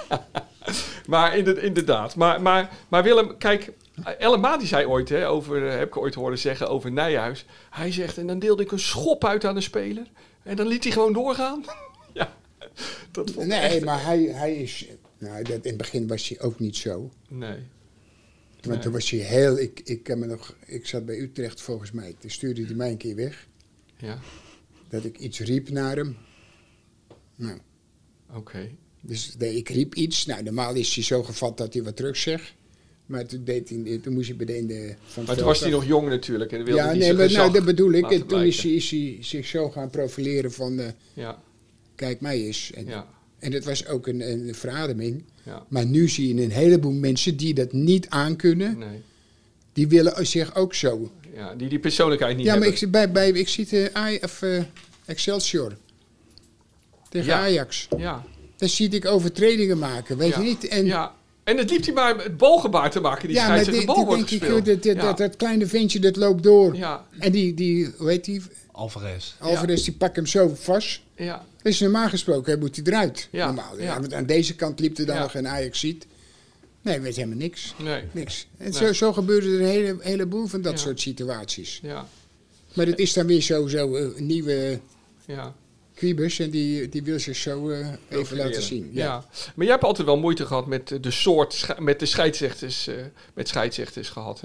maar inder- inderdaad. Maar, maar, maar Willem, kijk, Ellema die zei ooit, hè, over, eh, heb ik ooit horen zeggen over Nijhuis. Hij zegt, en dan deelde ik een schop uit aan de speler. En dan liet hij gewoon doorgaan. ja, dat vond ik Nee, echt- maar hij, hij is... Nou, dat, in het begin was hij ook niet zo. Nee. Want Nee. toen was hij heel... Ik, ik, kan me nog, ik zat bij Utrecht volgens mij. Toen stuurde hij mij een keer weg. Ja, Dat ik iets riep naar hem. Nou, oké. dus nee, ik riep iets. Nou, normaal is hij zo gevat dat hij wat terug zegt. Maar toen, deed hij, toen moest hij meteen de, van het Maar toen veld was hij af. nog jong natuurlijk. En dan wilde Ja, hij nee, zijn maar nou, gezag dat bedoel ik. laten En toen is blijken. hij, is hij zich zo gaan profileren van... eh, Ja, kijk mij eens. En, ja, en dat was ook een, een verademing. ja. Maar nu zie je een heleboel mensen die dat niet aankunnen. Nee. Die willen zich ook zo. Ja, die die persoonlijkheid niet ja, maar hebben. ik, zie bij, bij, ik zie de Aj- of, eh, Excelsior. Tegen Ja. Ajax. Ja, Dan zie ik overtredingen maken, weet ja. je niet? En, ja. En het liep hij maar het balgebaar te maken. Die ja, maar scheidsrechter, dit, de bal dit wordt denk ik, gespeeld. dat, dat, ja. dat, dat kleine ventje dat loopt door. ja, En die, die, hoe heet die? Alvarez. Alvarez, die pakt hem zo vast. ja, Dat is normaal gesproken, hij moet hij eruit. Ja, Normaal. ja. Want aan deze kant liep er dan Ja. nog een Ajax ziet. Nee, weet helemaal niks. nee. Niks. En Nee. zo, zo gebeurde er een hele, heleboel van dat Ja. soort situaties. Ja, Maar het is dan weer zo, zo eh, een nieuwe ja. Quibus en die, die wil zich zo eh, even laten zien. Ja. Ja. Maar jij hebt altijd wel moeite gehad met de soort, sche- met de scheidsrechters, eh, met scheidsrechters gehad, hè?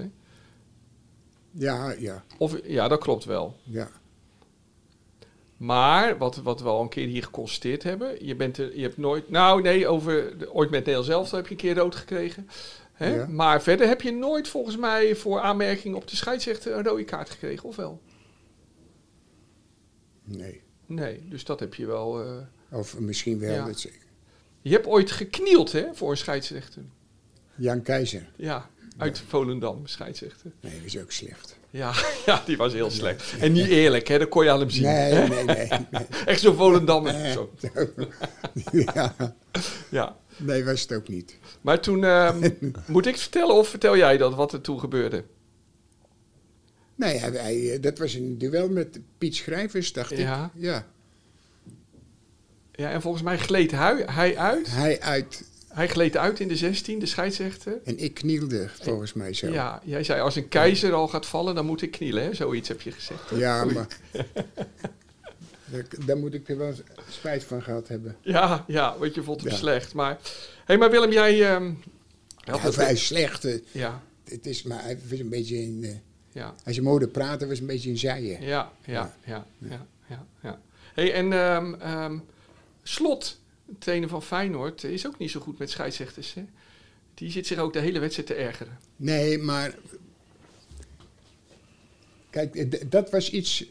Ja, ja, Of, ja, dat klopt wel. ja. Maar, wat, wat we al een keer hier geconstateerd hebben, je, bent er, je hebt nooit, nou nee, over, de, ooit met Nederland zelf heb je een keer rood gekregen. Hè? Ja. Maar verder heb je nooit volgens mij voor aanmerking op de scheidsrechter een rode kaart gekregen, of wel? Nee. Nee, dus dat heb je wel... Uh... Of misschien wel. Ja. Dat ze, Je hebt ooit geknield, hè, voor een scheidsrechter. Jan Keizer. Ja, uit Volendam, scheidsrechter. Nee, dat is ook slecht. Ja, ja, die was heel slecht. En niet eerlijk, hè, dat kon je aan hem zien. Nee, nee, nee. nee. Echt zo'n Volendam. Nee. Zo. ja. Ja. Nee, was het ook niet. Maar toen, uh, moet ik het vertellen of vertel jij dat, wat er toen gebeurde? Nee, hij, hij, dat was een duel met Piet Schrijvers, dacht Ja. ik. Ja. Ja, en volgens mij gleed hij, hij uit. Hij uit Hij gleed uit in de zestien, de scheidsrechter. en ik knielde volgens mij zo. Ja, jij zei als een keizer al gaat vallen, dan moet ik knielen, hè? Zoiets heb je gezegd. Ja, maar daar, daar moet ik er wel spijt van gehad hebben. Ja, ja, want je vond hem Ja. slecht. Maar, hé, maar Willem, jij... Um, had Ja, het- hij is slecht. eh, ja, Het is, maar hij was een beetje in... eh, ja, als je hem hoorde praten, was een beetje in zijen. ja, ja, ja, ja, ja, ja. Hé, en um, um, Slot, de trainer van Feyenoord, is ook niet zo goed met scheidsrechters, hè? Die zit zich ook de hele wedstrijd te ergeren. Nee, maar... Kijk, eh, d- dat was iets...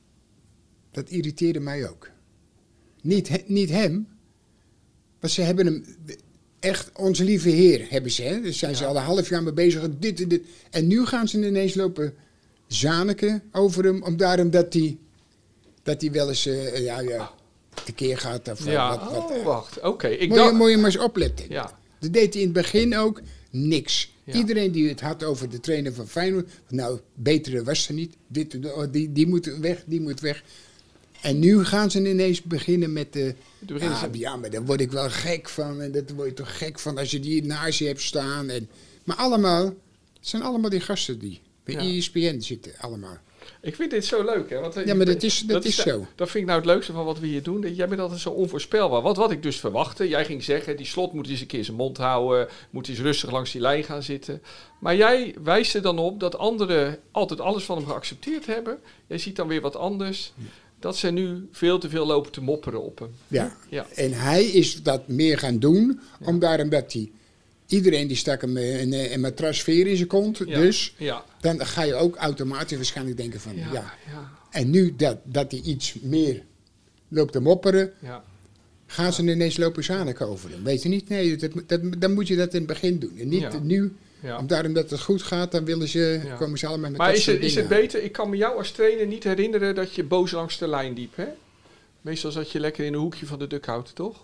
Dat irriteerde mij ook. Niet, he- niet hem, maar ze hebben hem... Echt, onze lieve heer hebben ze, hè. Daar zijn ze Ja. al een half jaar mee bezig. Dit en dit. En nu gaan ze ineens lopen zaniken over hem. Om daarom dat hij... Dat hij wel eens... eh, ja, ja, tekeer gaat. Of, eh, Ja, wat, wat, oh, eh. wacht, oké. Ik Moet je, dacht... moet je maar eens opletten. Ja, Dat deed hij in het begin ook niks. Ja. Iedereen die het had over de trainer van Feyenoord... Nou, betere was er niet. Dit, oh, die, die moet weg, die moet weg. En nu gaan ze ineens beginnen met de... Toen beginnen Ah, ze- ja, maar daar word ik wel gek van. En dat word je toch gek van als je die naast je hebt staan. En, maar allemaal, het zijn allemaal die gasten die bij Ja. E S P N zitten. Allemaal. Ik vind dit zo leuk, hè? Want, eh, Ja, maar dat is- dat is de- zo. Dat vind ik nou het leukste van wat we hier doen. Dat jij bent altijd zo onvoorspelbaar. Wat, wat ik dus verwachtte, jij ging zeggen, die Slot moet eens een keer zijn mond houden, moet eens rustig langs die lijn gaan zitten. Maar jij wijst er dan op dat anderen altijd alles van hem geaccepteerd hebben. Jij ziet dan weer wat anders. Dat ze nu veel te veel lopen te mopperen op hem. Ja. Ja. En hij is dat meer gaan doen, om daarom dat hij... Iedereen die stak hem een, een, een matrasfeer in zijn kont. Ja. Dus Ja. dan ga je ook automatisch waarschijnlijk denken van... Ja. Ja. Ja. Ja. En nu dat, dat hij iets meer loopt te mopperen... Ja. gaan ze ineens lopen zaniken over hem. Weet je niet? Nee, dat, dat, dan moet je dat in het begin doen. En niet Ja. nu, Ja. om daarom dat het goed gaat... dan willen ze, Ja. komen ze allemaal met Maar dat is soort het, is het dingen. beter? Ik kan me jou als trainer niet herinneren dat je boos langs de lijn liep, hè? Meestal zat je lekker in een hoekje van de dugout, toch?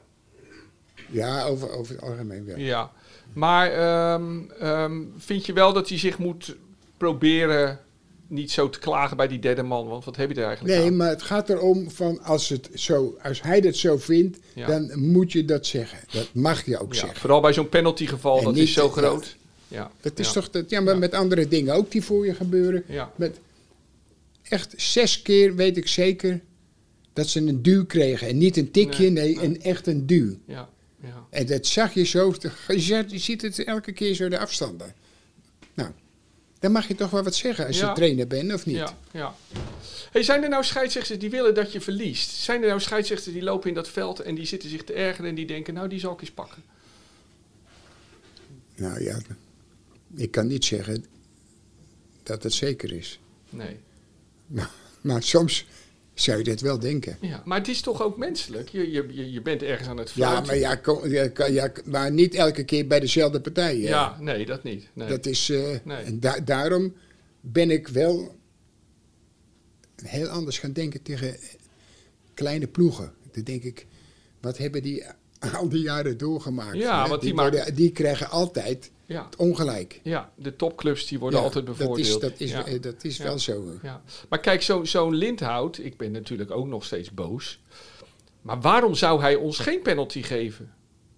Ja, over, over het algemeen wel. Ja. Maar ehm, ehm, vind je wel dat hij zich moet proberen niet zo te klagen bij die derde man? Want wat heb je er eigenlijk Nee, aan? maar het gaat erom van als, het zo, als hij dat zo vindt, Ja. dan moet je dat zeggen. Dat mag je ook Ja, zeggen. vooral bij zo'n penaltygeval, En dat niet- is zo ja. groot. Ja. Dat is ja. toch dat, ja, maar Ja. met andere dingen ook die voor je gebeuren. Ja. Met echt zes keer weet ik zeker dat ze een duw kregen. En niet een tikje, Nee, nee, nee. een echt een duw. Ja. Ja. En dat zag je zo, je ziet- je ziet het elke keer zo de afstanden. Nou, dan mag je toch wel wat zeggen als Ja. je trainer bent, of niet? Ja, ja. Hey, zijn er nou scheidsrechters die willen dat je verliest? Zijn er nou scheidsrechters die lopen in dat veld en die zitten zich te ergeren en die denken, nou die zal ik eens pakken? Nou ja, ik kan niet zeggen dat het zeker is. Nee. Maar, maar soms zou je dat wel denken. Ja. Maar het is toch ook menselijk? Je, je, je- je bent ergens aan het Ja, fluiten. maar, ja, kom- ja, kan- ja, maar niet elke keer bij dezelfde partij. hè. Ja, nee, dat niet. Nee. Dat is, eh, Nee. en da- daarom ben ik wel heel anders gaan denken tegen kleine ploegen. Dan denk ik, wat hebben die al die jaren doorgemaakt? Ja, hè? want die die, worden- maken- die krijgen altijd Ja. het ongelijk. Ja, de topclubs die worden Ja, altijd bevoordeeld. Dat is, dat is, ja. eh, dat is Ja. wel zo. Ja. Maar kijk, zo- zo'n Lindhout, ik ben natuurlijk ook nog steeds boos. Maar waarom zou hij ons geen penalty geven?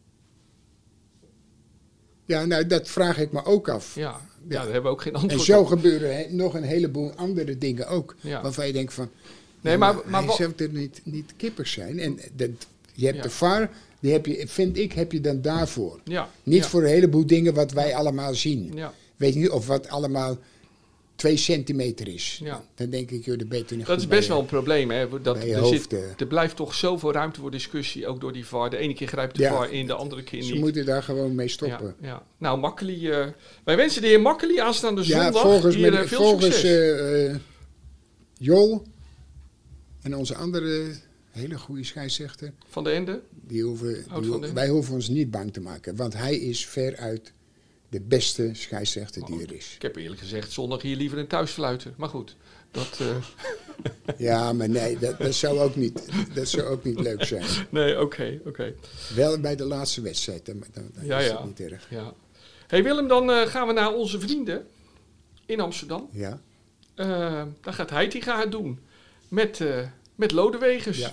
Ja, nou, dat vraag ik me ook af. Ja, ja. Ja. daar hebben we ook geen antwoord En zo op. gebeuren hè, nog een heleboel andere dingen ook. Ja. Waarvan je denkt van, Nee, ja, maar- maar, maar hij wa- zou er niet, niet kippers zijn. En dat, je hebt Ja. de V A R, die heb je, vind ik, heb je dan daarvoor. Ja, Niet ja, voor een heleboel dingen wat wij allemaal zien. Ja, Weet je niet, of wat allemaal twee centimeter is. Ja. Dan denk ik, joh, dat beter niet Dat goed is best bij wel een probleem. Hè? Dat, bij je er, hoofd, zit, eh. er blijft toch zoveel ruimte voor discussie, ook door die V A R. De ene keer grijpt de Ja. V A R in, de andere keer Ze niet. moeten daar gewoon mee stoppen. Ja, ja. Nou, Makkeli, uh, wij wensen de heer Makkeli aanstaande Ja, zondag volgens, hier met, uh, veel volgens succes. uh, uh, Jol en onze andere hele goede scheidsrechter, Van de Ende? die hoeven, Oud die van ho- de- wij hoeven ons niet bang te maken. Want hij is veruit de beste scheidsrechter die er is. Ik heb eerlijk gezegd zondag hier liever een thuisfluiten. Maar goed, dat... Uh... Ja, maar nee, dat, dat, zou ook niet, dat zou ook niet leuk zijn. Nee, oké, okay, oké. Okay. Wel bij de laatste wedstrijd, dan, dan, dan ja, is ja. dat niet erg. Ja. Hey Willem, dan uh, gaan we naar onze vrienden in Amsterdam. Ja. Uh, dan gaat Heitinga het doen. Met, uh, met Lodewegers. Ja.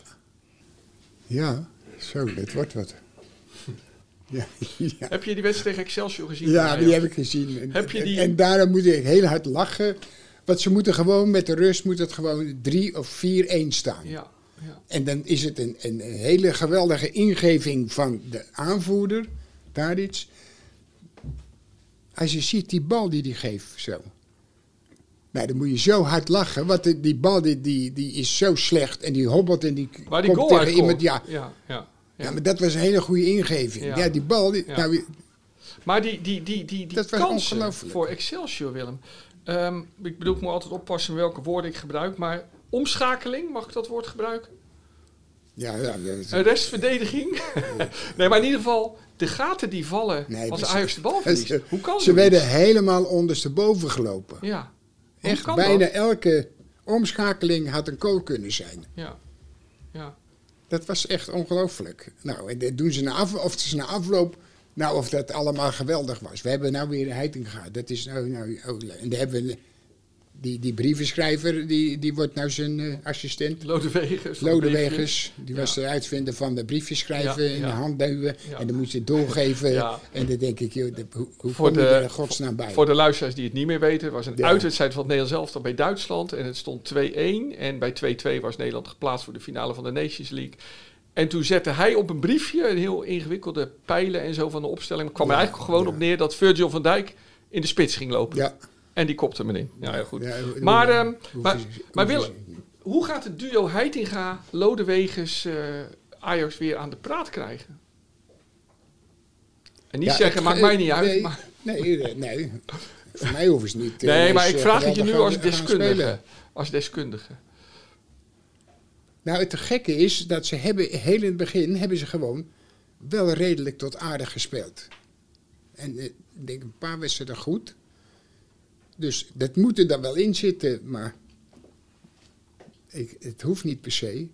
Ja, zo, dat wordt wat. Ja, ja. Heb je die wedstrijd tegen Excelsior gezien? Ja, die heb ik gezien. En, heb je die... en, en daarom moet ik heel hard lachen. Want ze moeten gewoon met de rust moet het gewoon drie of vier-één staan. Ja, ja. En dan is het een, een hele geweldige ingeving van de aanvoerder, Tadic. Als je ziet die bal die hij geeft, zo. Nou, dan moet je zo hard lachen, want die, die bal die, die, die is zo slecht en die hobbelt en die Waar die komt goal tegen uitkomt. iemand. Ja. Ja, ja, ja. Ja, maar dat was een hele goede ingeving. Ja. Ja, die bal, die, Ja. nou, Maar die, die, die, die, die Dat was kansen ongelooflijk. voor Excelsior, Willem. Um, ik bedoel, ik moet altijd oppassen welke woorden ik gebruik. Maar omschakeling, mag ik dat woord gebruiken? ja, ja, dat- Een restverdediging? Nee, maar in ieder geval, de gaten die vallen Nee, als dus- Ajax de bal verliest. ze- Hoe kan Ze dat? werden helemaal ondersteboven gelopen. Ja. Hoe Echt, kan bijna dat? elke omschakeling had een goal kunnen zijn. Ja. Ja. Dat was echt ongelooflijk. Nou, en dat doen ze na, af, of ze na afloop, nou, of dat allemaal geweldig was. We hebben nou weer Heiting gehad. Dat is nou, nou oh, en dan hebben we die, die brievenschrijver, die, die wordt nou zijn uh, assistent. Lodewegers. Lodewegers, die Ja. was de uitvinder van de briefjes schrijven, Ja, in ja. de hand duwen. Ja. En dan moet je het doorgeven. Ja. En dan denk ik, joh, de, hoe, hoe Voor kom je de- er in godsnaam bij? Voor de luisteraars die het niet meer weten, was een Ja. uitwedstrijd van het Nederlands elftal bij Duitsland. En het stond twee-één. En bij twee-twee was Nederland geplaatst voor de finale van de Nations League. En toen zette hij op een briefje een heel ingewikkelde pijlen en zo van de opstelling. kwam er Ja, eigenlijk gewoon ja. op neer dat Virgil van Dijk in de spits ging lopen. Ja. En die kopte hem in. Ja, heel goed. Ja, hoe- maar, hoe- ehm, hoe- maar, hoe- maar hoe- Willem, hoe gaat het duo Heitinga, Lodewegers, uh, Ajax weer aan de praat krijgen? En niet Ja, zeggen, het- maakt mij niet uit. Nee, Maar, nee, nee, nee. Voor mij hoeven ze niet. eh, nee, maar eens, ik eh, vraag het je nu geweldig als gaan- gaan deskundige. spelen. Als deskundige. Nou, het gekke is dat ze hebben, heel in het begin, hebben ze gewoon wel redelijk tot aardig gespeeld. En eh, ik denk een paar wedstrijden goed. Dus dat moet er dan wel in zitten, maar ik, het hoeft niet per se.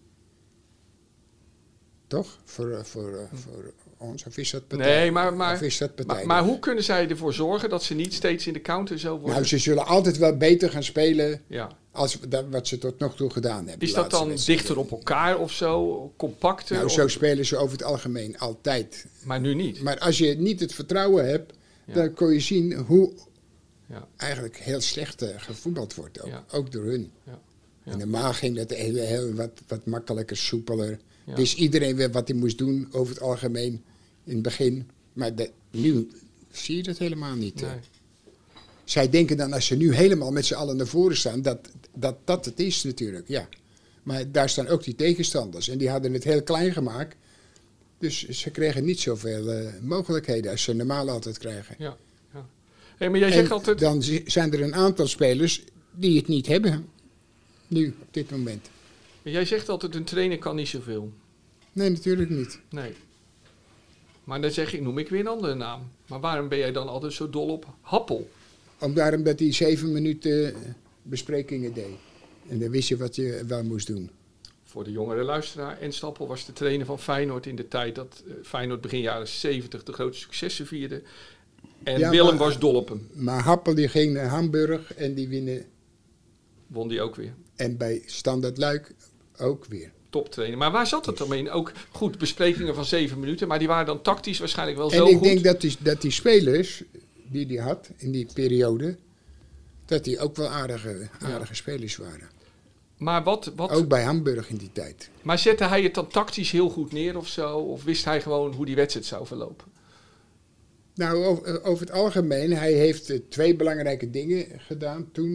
Toch? Voor, eh, voor, eh, voor ons, of is dat partij? Nee, maar, maar, Of is dat partij? maar, maar hoe kunnen zij ervoor zorgen dat ze niet steeds in de counter zo worden? Nou, ze zullen altijd wel beter gaan spelen ja. als dat, wat ze tot nog toe gedaan hebben. Is de dat laatste dan wedstrijden. dichter op elkaar of zo? Compacter? Nou, of- zo spelen ze over het algemeen altijd. Maar nu niet. Maar als je niet het vertrouwen hebt, Ja. dan kon je zien hoe Ja. eigenlijk heel slecht eh, gevoetbald wordt. Ook, Ja. ook door hun. Ja. Ja. En normaal ging dat heel, heel wat, wat makkelijker, soepeler. Ja. Wist iedereen weer wat hij moest doen over het algemeen in het begin. Maar dat, nu zie je dat helemaal niet. eh. Nee. Zij denken dan als ze nu helemaal met z'n allen naar voren staan, dat, dat dat het is natuurlijk, ja. Maar daar staan ook die tegenstanders. En die hadden het heel klein gemaakt. Dus ze kregen niet zoveel uh, mogelijkheden als ze normaal altijd krijgen. Ja. Ja. Hey, maar jij En zegt altijd... dan zi- zijn er een aantal spelers die het niet hebben. Nu, op dit moment. Jij zegt altijd, een trainer kan niet zoveel. Nee, natuurlijk niet. Nee. Maar dan zeg ik, noem ik weer een andere naam. Maar waarom ben jij dan altijd zo dol op Happel? Om daarom dat hij zeven minuten besprekingen deed. En dan wist je wat je wel moest doen. Voor de jongere luisteraar. En Stappel was de trainer van Feyenoord in de tijd dat uh, Feyenoord begin jaren zeventig de grote successen vierde. En Ja, Willem maar- was dol op hem. Maar Happel die ging naar Hamburg en die winnen. Won die ook weer. En bij Standard Luik ook weer. Toptrainer. Maar waar zat het dan in? Ook goed, besprekingen van zeven minuten. Maar die waren dan tactisch waarschijnlijk wel En zo ik goed. denk dat die, dat die spelers die hij had in die periode, dat die ook wel aardige, aardige spelers waren. Maar, wat, wat, Ook bij Hamburg in die tijd. maar zette hij het dan tactisch heel goed neer of zo? Of wist hij gewoon hoe die wedstrijd zou verlopen? Nou, over, over het algemeen, hij heeft eh, twee belangrijke dingen gedaan toen.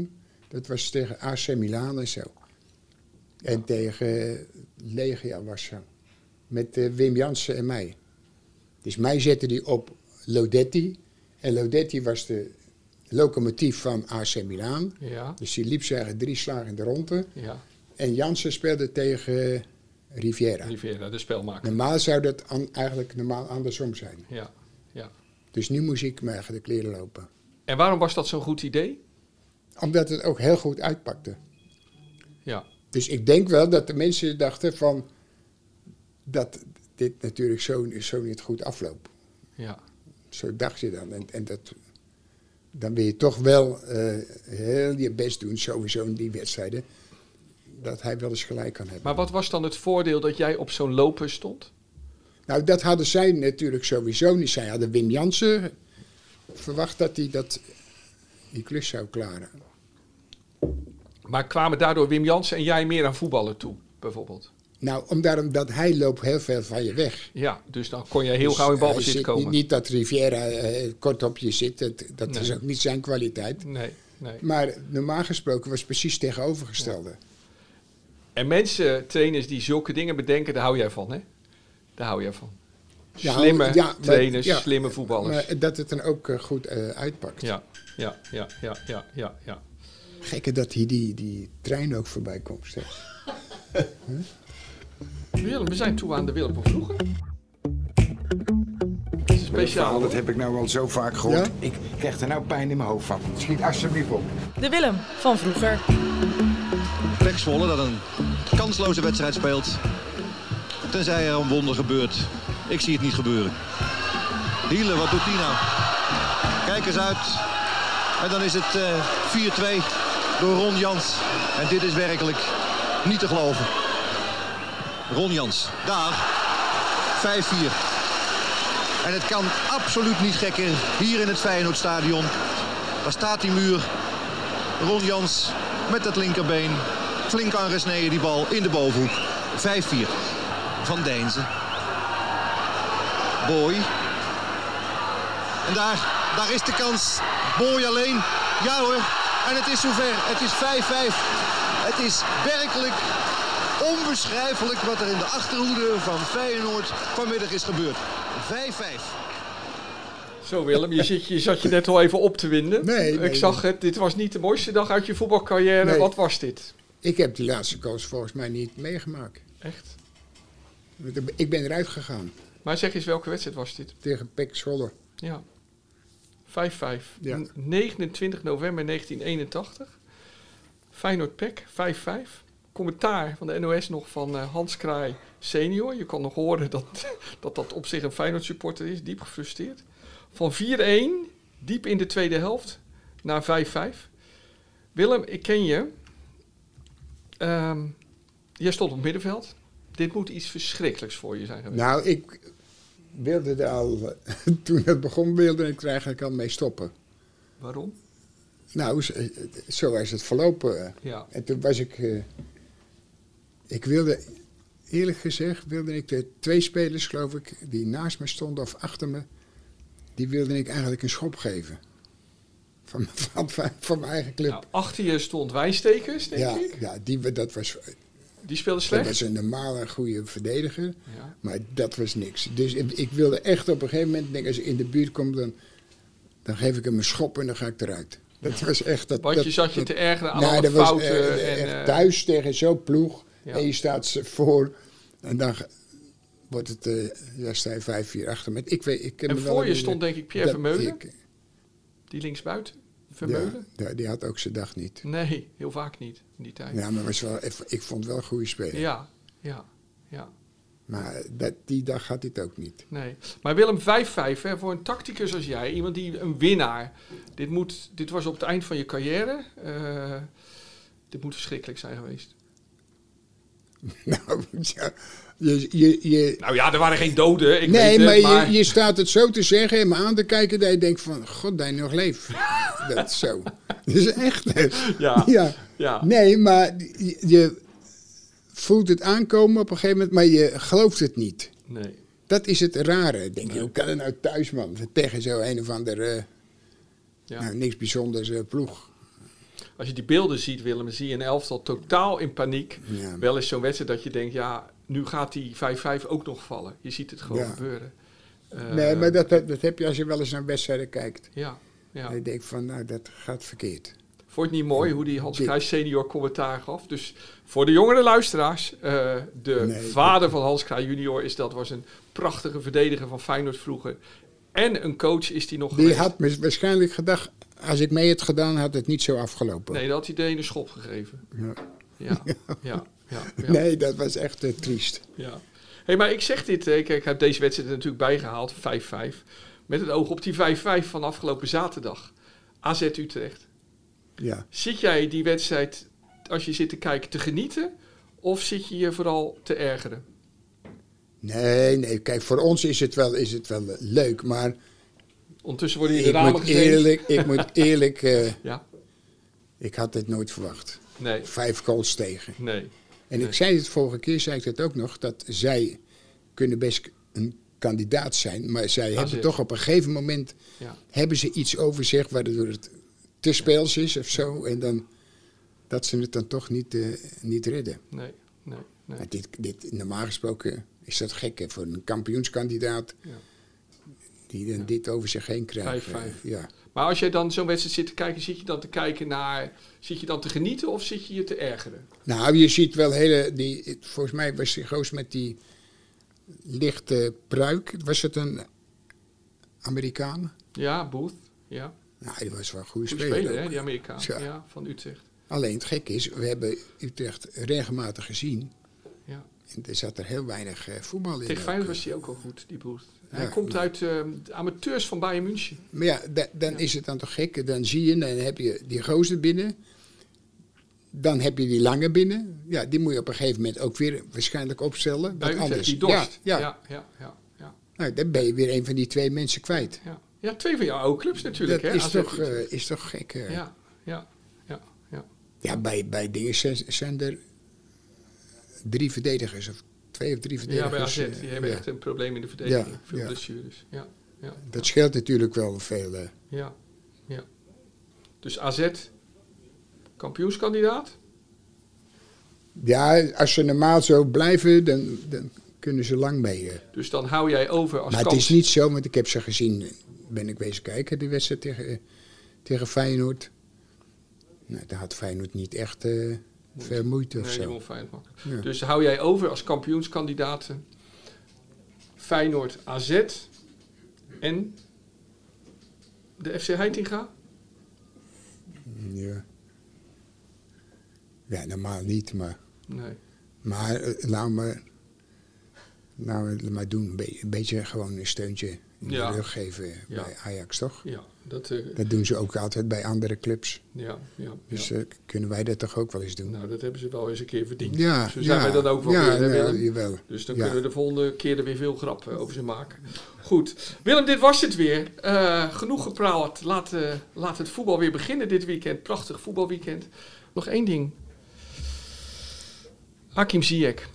Dat was tegen A C Milan en zo. En tegen Legia Warschau. Met uh, Wim Jansen en mij. Dus mij zette die op Lodetti. En Lodetti was de locomotief van A C Milan. Ja. Dus die liep zeggen drie slagen in de ronde. Ja. En Jansen speelde tegen Riviera. Riviera, de spelmaker. Normaal zou dat an, eigenlijk normaal andersom zijn. Ja. Ja. Dus nu moest ik me eigenlijk leren lopen. En waarom was dat zo'n goed idee? Omdat het ook heel goed uitpakte. Ja. Dus ik denk wel dat de mensen dachten van... dat dit natuurlijk zo, zo niet goed afloopt. Ja. Zo dacht je dan. En, en dat, dan wil je toch wel uh, heel je best doen, sowieso in die wedstrijden... dat hij wel eens gelijk kan hebben. Maar wat was dan het voordeel dat jij op zo'n loper stond? Nou, dat hadden zij natuurlijk sowieso niet. Zij hadden Wim Jansen verwacht dat hij dat, die klus zou klaren. Maar kwamen daardoor Wim Jansen en jij meer aan voetballen toe, bijvoorbeeld? Nou, omdat, omdat hij loopt heel veel van je weg. Ja, dus dan kon je heel Dus gauw in hij balbezit zit komen. Niet, niet dat Riviera uh, kort op je zit, dat, dat Nee. is ook niet zijn kwaliteit. Nee, nee. Maar normaal gesproken was het precies tegenovergestelde. En mensen, trainers die zulke dingen bedenken, daar hou jij van, hè? Daar hou jij van. Ja, Slimme ja, maar- trainers, ja, slimme voetballers. Maar dat het dan ook uh, goed uh, uitpakt. Ja, ja, ja, ja, ja, ja, ja. Gekke dat hier die, die trein ook voorbij komt steeds. Willem, we zijn toe aan de Willem van vroeger. Speciaal. Dat heb ik nou al zo vaak gehoord. Ja? Ik krijg er nou pijn in mijn hoofd van. Schiet alsjeblieft op. De Willem van vroeger. P E C Zwolle dat een kansloze wedstrijd speelt. Tenzij er een wonder gebeurt. Ik zie het niet gebeuren. Hiele, wat doet die nou? Kijk eens uit. En dan is het uh, vier twee door Ron Jans. En dit is werkelijk niet te geloven. Ron Jans, daar. vijf vier. En het kan absoluut niet gekker hier in het Feyenoordstadion. Daar staat die muur. Ron Jans met het linkerbeen. Flink aangesneden die bal in de bovenhoek. vijf vier. Van Deense. Boy. En daar, daar is de kans. Boy alleen. Ja hoor. En het is zover. Het is vijf vijf. Het is werkelijk onbeschrijfelijk wat er in de achterhoede van Feyenoord vanmiddag is gebeurd. vijf vijf. Zo Willem, je, zit, je zat je net al even op te winden. Nee, Ik nee, zag het, dit was niet de mooiste dag uit je voetbalcarrière. Nee. Wat was dit? Ik heb die laatste koers volgens mij niet meegemaakt. Echt? Ik ben eruit gegaan Maar zeg eens, welke wedstrijd was dit? tegen P E C Zwolle. Ja. vijf vijf. Ja. negenentwintig november negentien eenentachtig. Feyenoord P E C, vijf vijf. Commentaar van de N O S nog van uh, Hans Kraai senior. Je kan nog horen dat, dat dat op zich een Feyenoord supporter is. Diep gefrustreerd. Van vier een, diep in de tweede helft, naar vijf vijf. Willem, ik ken je. Um, jij stond op het middenveld. Dit moet iets verschrikkelijks voor je zijn geweest. Nou, ik wilde er al, toen het begon wilde ik er eigenlijk al mee stoppen. Waarom? Nou, zo, zo is het verlopen. Ja. En toen was ik, uh, ik wilde, eerlijk gezegd, wilde ik de twee spelers, geloof ik, die naast me stonden of achter me, die wilde ik eigenlijk een schop geven. Van, van, van, van mijn eigen club. Nou, achter je stond Wijnstekers, denk ja, ik. ja die, dat was... Die speelde Dat slecht. was een normale, goede verdediger. Ja. Maar dat was niks. Dus ik, ik wilde echt op een gegeven moment, denk, als ik in de buurt kom, dan, dan geef ik hem een schop en dan ga ik eruit. Dat was echt... Dat, Want dat, je zat je dat, te ergeren aan nou, alle dat was, fouten. eh, en, echt eh, thuis tegen zo'n ploeg. ja. En je staat ze voor. En dan ge- wordt het... Uh, ja, sta je vijf, vier achter. Met, ik weet, ik ken En me wel voor je een- stond denk ik Pierre dat Vermeulen. ik- Die linksbuiten. Ja, Vermeulen? ja, die had ook zijn dag niet. Nee, heel vaak niet in die tijd. Ja, maar was wel, ik, ik vond het wel een goede speler. Ja, ja, ja. Maar dat, die dag had hij het ook niet. Nee. Maar Willem, vijf vijf, hè, voor een tacticus als jij, iemand die een winnaar. Dit, moet, dit was op het eind van je carrière. Uh, dit moet verschrikkelijk zijn geweest. Nou, ja, je, je, je, Nou ja, er waren geen doden. Ik nee, weet maar, het, maar Je, je staat het zo te zeggen en me aan te kijken dat je denkt van, god, dat hij nog leeft. Dat is zo. Dat is echt. Ja, ja. ja. Nee, maar je, je voelt het aankomen op een gegeven moment, maar je gelooft het niet. Nee. Dat is het rare. Denk je, Nee. hoe kan het nou thuis, man? Tegen zo'n een of ander, uh, Ja. nou, niks bijzonders uh, ploeg. Als je die beelden ziet, Willem, dan zie je een elftal totaal in paniek. Ja. Wel eens zo'n wedstrijd dat je denkt, ja, nu gaat die vijf vijf ook nog vallen. Je ziet het gewoon Ja. gebeuren. Uh, Nee, maar dat, dat, dat heb je als je wel eens naar wedstrijden kijkt. Ja, ja. En je denkt van, nou, dat gaat verkeerd. Vond je het niet mooi hoe die Hans Dit- Kruijs senior commentaar gaf? Dus voor de jongere luisteraars, uh, de Nee, vader van Hans Kruijs junior is dat, was een prachtige verdediger van Feyenoord vroeger. En een coach is die nog Die geweest. had me waarschijnlijk gedacht, als ik mee had gedaan, had het niet zo afgelopen. Nee, dat had hij de ene schop gegeven. Ja. Ja, ja, ja. ja. Nee, dat was echt uh, triest. Ja. Hey, maar ik zeg dit, eh, kijk, ik heb deze wedstrijd er natuurlijk bijgehaald, vijf vijf. Met het oog op die vijf vijf van afgelopen zaterdag. A Z Utrecht. Ja. Zit jij die wedstrijd, als je zit te kijken, te genieten? Of zit je je vooral te ergeren? Nee, nee, kijk, voor ons is het wel, is het wel uh, leuk, maar Ondertussen worden hier de ik ramen moet gezien. eerlijk, ik moet eerlijk, uh, Ja, ik had dit nooit verwacht. nee, Vijf goals tegen. nee. En Nee. ik zei het vorige keer, zei ik het ook nog, dat zij kunnen best een kandidaat zijn, maar zij hebben zit. toch op een gegeven moment, Ja. hebben ze iets over zich waardoor het te speels is of zo, en dan, dat ze het dan toch niet, uh, niet redden. Nee, nee, nee. Maar dit, dit, normaal gesproken is dat gek hè, voor een kampioenskandidaat Ja. die dan dit over zich heen krijgt. Vijf, vijf. Uh, ja. Maar als jij dan zo'n wedstrijd zit te kijken, zit je dan te kijken naar... Zit je dan te genieten of zit je je te ergeren? Nou, je ziet wel hele, die, volgens mij was die goos met die lichte pruik, was het een Amerikaan? Ja, Booth. Ja, Nou, die was wel een goede goede speler. speler, hè, ook. die Amerikaan. Ja. Ja, van Utrecht. Alleen het gekke is, we hebben Utrecht regelmatig gezien. Ja. En er zat er heel weinig uh, voetbal in. Tegen ook. Feyenoord was hij ook al goed, die Booth. Hij Ja, komt maar- uit uh, de amateurs van Bayern München. Maar ja, da- dan is het dan toch gek. Dan zie je, dan heb je die gozer binnen. Dan heb je die lange binnen. Ja, die moet je op een gegeven moment ook weer waarschijnlijk opstellen. Bij Wat Utrecht, anders. die dorst. Ja, ja. ja, ja, ja, ja. Nou, dan ben je weer een van die twee mensen kwijt. Ja, ja twee van jouw oude clubs natuurlijk. dat hè? is, A Z toch, Utrecht. uh, is toch gek. uh. Ja, ja, ja, ja. Ja, bij, bij dingen zijn, zijn er drie verdedigers. Of twee of drie Ja, verdedigers. bij A Z. Die uh, hebben ja. echt een probleem in de verdediging. Ja, Veel ja. blessures. Ja, ja, Dat scheelt natuurlijk wel veel. uh. ja, ja. Dus A Z, kampioenskandidaat? Ja, als ze normaal zo blijven, dan, dan kunnen ze lang mee. uh. Dus dan hou jij over als Maar het kans... is niet zo, want ik heb ze gezien, ben ik wezen kijken, die wedstrijd tegen, eh, tegen Feyenoord. Nou, daar had Feyenoord niet echt eh, veel moeite of Nee, die zo. won Feyenoord makkelijk. Ja. Dus hou jij over als kampioenskandidaten Feyenoord, A Z en de F C Heitinga? Ja. ja, normaal niet, maar, Nee. maar eh, laat maar, nou, laat maar doen. Een, be- een beetje gewoon een steuntje in Ja. de rug geven Ja. bij Ajax, toch? Ja, dat, eh, Dat doen ze ook altijd bij andere clubs. ja, ja, Dus ja. eh, kunnen wij dat toch ook wel eens doen? Nou, dat hebben ze wel eens een keer verdiend. ja, Zo zijn ja, wij dan ook wel ja, weer, hè, ja, Willem? jawel. Dus dan Ja. kunnen we de volgende keer er weer veel grappen over ze maken. Goed. Willem, dit was het weer. Eh, genoeg gepraat. Laat, eh, laat het voetbal weer beginnen dit weekend. Prachtig voetbalweekend. Nog één ding. Hakim Ziyech.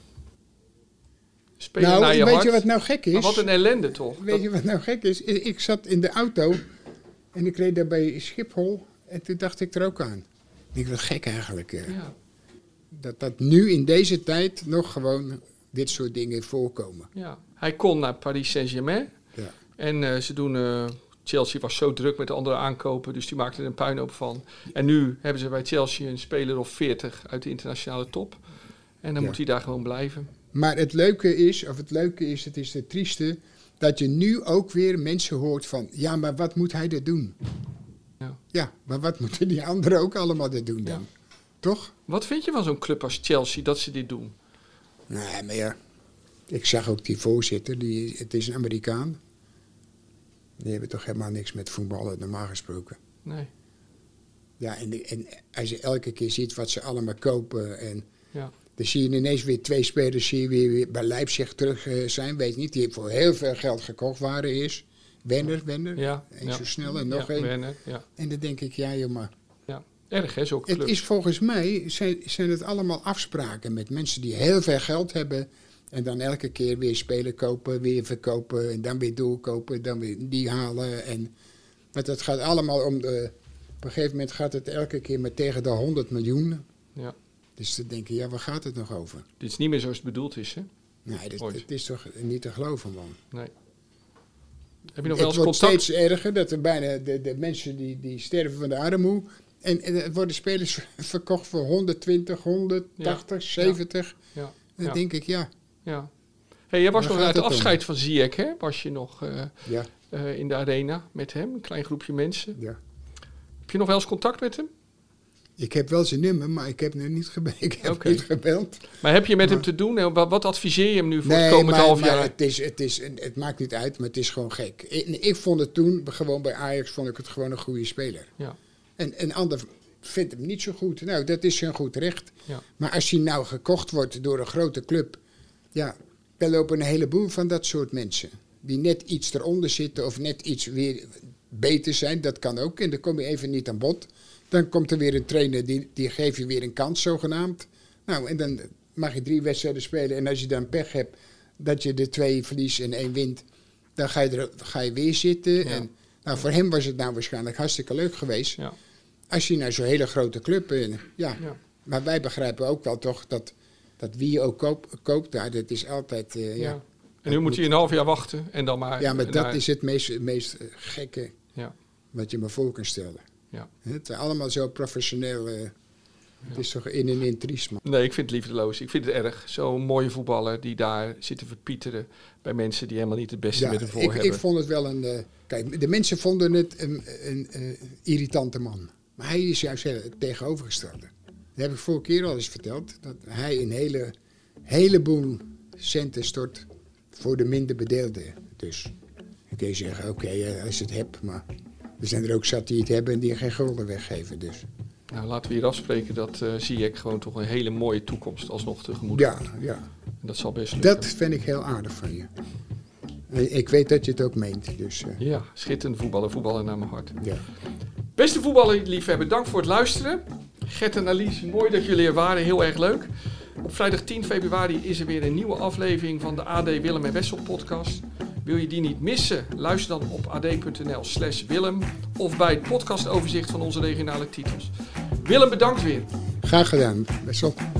Spelen naar Nou, je weet hart. je wat nou gek is? Maar wat een ellende toch? Weet je wat nou gek is? I- Ik zat in de auto en ik reed daar bij Schiphol en toen dacht ik er ook aan. Ik denk, wat gek eigenlijk. eh, Ja, Dat dat nu in deze tijd nog gewoon dit soort dingen voorkomen. ja. Hij kon naar Paris Saint-Germain. Ja. En eh, ze doen... eh, Chelsea was zo druk met de andere aankopen, dus die maakten er een puinhoop van. En nu hebben ze bij Chelsea een speler of veertig uit de internationale top. En dan Ja. moet hij daar gewoon blijven. Maar het leuke is, of het leuke is, het is het trieste, dat je nu ook weer mensen hoort van, ja, maar wat moet hij er doen? Ja. Ja, maar wat moeten die anderen ook allemaal er doen dan? Toch? Wat vind je van zo'n club als Chelsea dat ze dit doen? Nee, maar ja, ik zag ook die voorzitter, die, het is een Amerikaan. Die hebben toch helemaal niks met voetballen, normaal gesproken. Nee. Ja, en, de- en als je elke keer ziet wat ze allemaal kopen en Ja. dan zie je ineens weer twee spelers zie je weer, weer bij Leipzig terug eh, zijn, weet je niet, die voor heel veel geld gekocht waren is. Wenner, Wenner, Ja. en ja. zo snel en nog ja, één. Werner, ja. En dan denk ik, ja joh, maar ja. Erg hè, zulke het clubs. is volgens mij, zijn, zijn het allemaal afspraken met mensen die heel veel geld hebben en dan elke keer weer spelen kopen, weer verkopen en dan weer doorkopen, dan weer die halen. En, want het gaat allemaal om de, op een gegeven moment gaat het elke keer maar tegen de honderd miljoen. Ja. Dus dan denk je, ja, waar gaat het nog over? Dit is niet meer zoals het bedoeld is, hè? Nee, dit, Ooit. het is toch niet te geloven, man. Nee. Heb je nog wel Het eens wordt contact? steeds erger, dat er bijna de, de mensen die, die sterven van de armoede. En, en er worden spelers verkocht voor honderdtwintig, honderdtachtig, Ja. zeventig. Ja. Dan Ja. denk ik, ja, Ja. Hey, jij was Waar nog gaat uit het het om? afscheid van Ziyech, hè? Was je nog eh, ja, eh, in de arena met hem, een klein groepje mensen. ja. Heb je nog wel eens contact met hem? Ik heb wel zijn nummer, maar ik heb nu niet, gebe- ik heb Oké. niet gebeld. Maar heb je met hem Maar- te doen? En Wat, wat adviseer je hem nu voor het Nee, komend maar, half maar jaar? het, is, het, is, het maakt niet uit, maar het is gewoon gek. Ik, ik vond het toen, gewoon bij Ajax, vond ik het gewoon een goede speler. Ja. En een ander vindt hem niet zo goed. Nou, dat is zijn goed recht. Ja. Maar als hij nou gekocht wordt door een grote club, ja, er lopen een heleboel van dat soort mensen. Die net iets eronder zitten of net iets weer beter zijn, dat kan ook. En dan kom je even niet aan bod. Dan komt er weer een trainer, die, die geeft je weer een kans, zogenaamd. Nou, en dan mag je drie wedstrijden spelen. En als je dan pech hebt, dat je de twee verliest en één wint, dan ga je, er, ga je weer zitten. Ja. En, nou, voor hem was het nou waarschijnlijk hartstikke leuk geweest. Ja. Als je naar zo'n hele grote club... eh, ja. Ja. Maar wij begrijpen ook wel toch dat, dat wie je ook koop, koopt daar, dat is altijd... eh, ja. Ja. En nu moet je een half jaar wachten en dan maar... ja, maar dat naar- is het meest, meest eh, gekke Ja. wat je me voor kan stellen. Ja. Het is allemaal zo professioneel. eh, Het is toch in en in triest, man. Nee, ik vind het liefdeloos. Ik vind het erg. Zo'n mooie voetballer die daar zit te verpieteren bij mensen die helemaal niet het beste Ja, met hem voor ik, hebben. ik vond het wel een... eh, kijk, de mensen vonden het een, een, eh, irritante man. Maar hij is juist heel- het tegenovergestelde. Dat heb ik vorige keer al eens verteld. Dat hij een hele, heleboel centen stort voor de minder bedeelden. Dus dan kun je zeggen, oké, eh, als je het hebt. Maar er zijn er ook zat die het hebben en die geen gulden weggeven. Dus Nou, laten we hier afspreken dat uh, Ziyech gewoon toch een hele mooie toekomst alsnog tegemoet ja, gaat. ja, En dat zal best lukken. dat vind ik heel aardig van je. En ik weet dat je het ook meent. Dus eh, Ja, schitterende voetballer, voetballer naar mijn hart. ja. Beste voetballerliefhebber, dank voor het luisteren. Gert en Alice, mooi dat jullie er waren, heel erg leuk. Op vrijdag tien februari is er weer een nieuwe aflevering van de A D Willem en Wessel podcast. Wil je die niet missen? Luister dan op ad.nl slash Willem of bij het podcastoverzicht van onze regionale titels. Willem, bedankt weer. Graag gedaan. Best wel.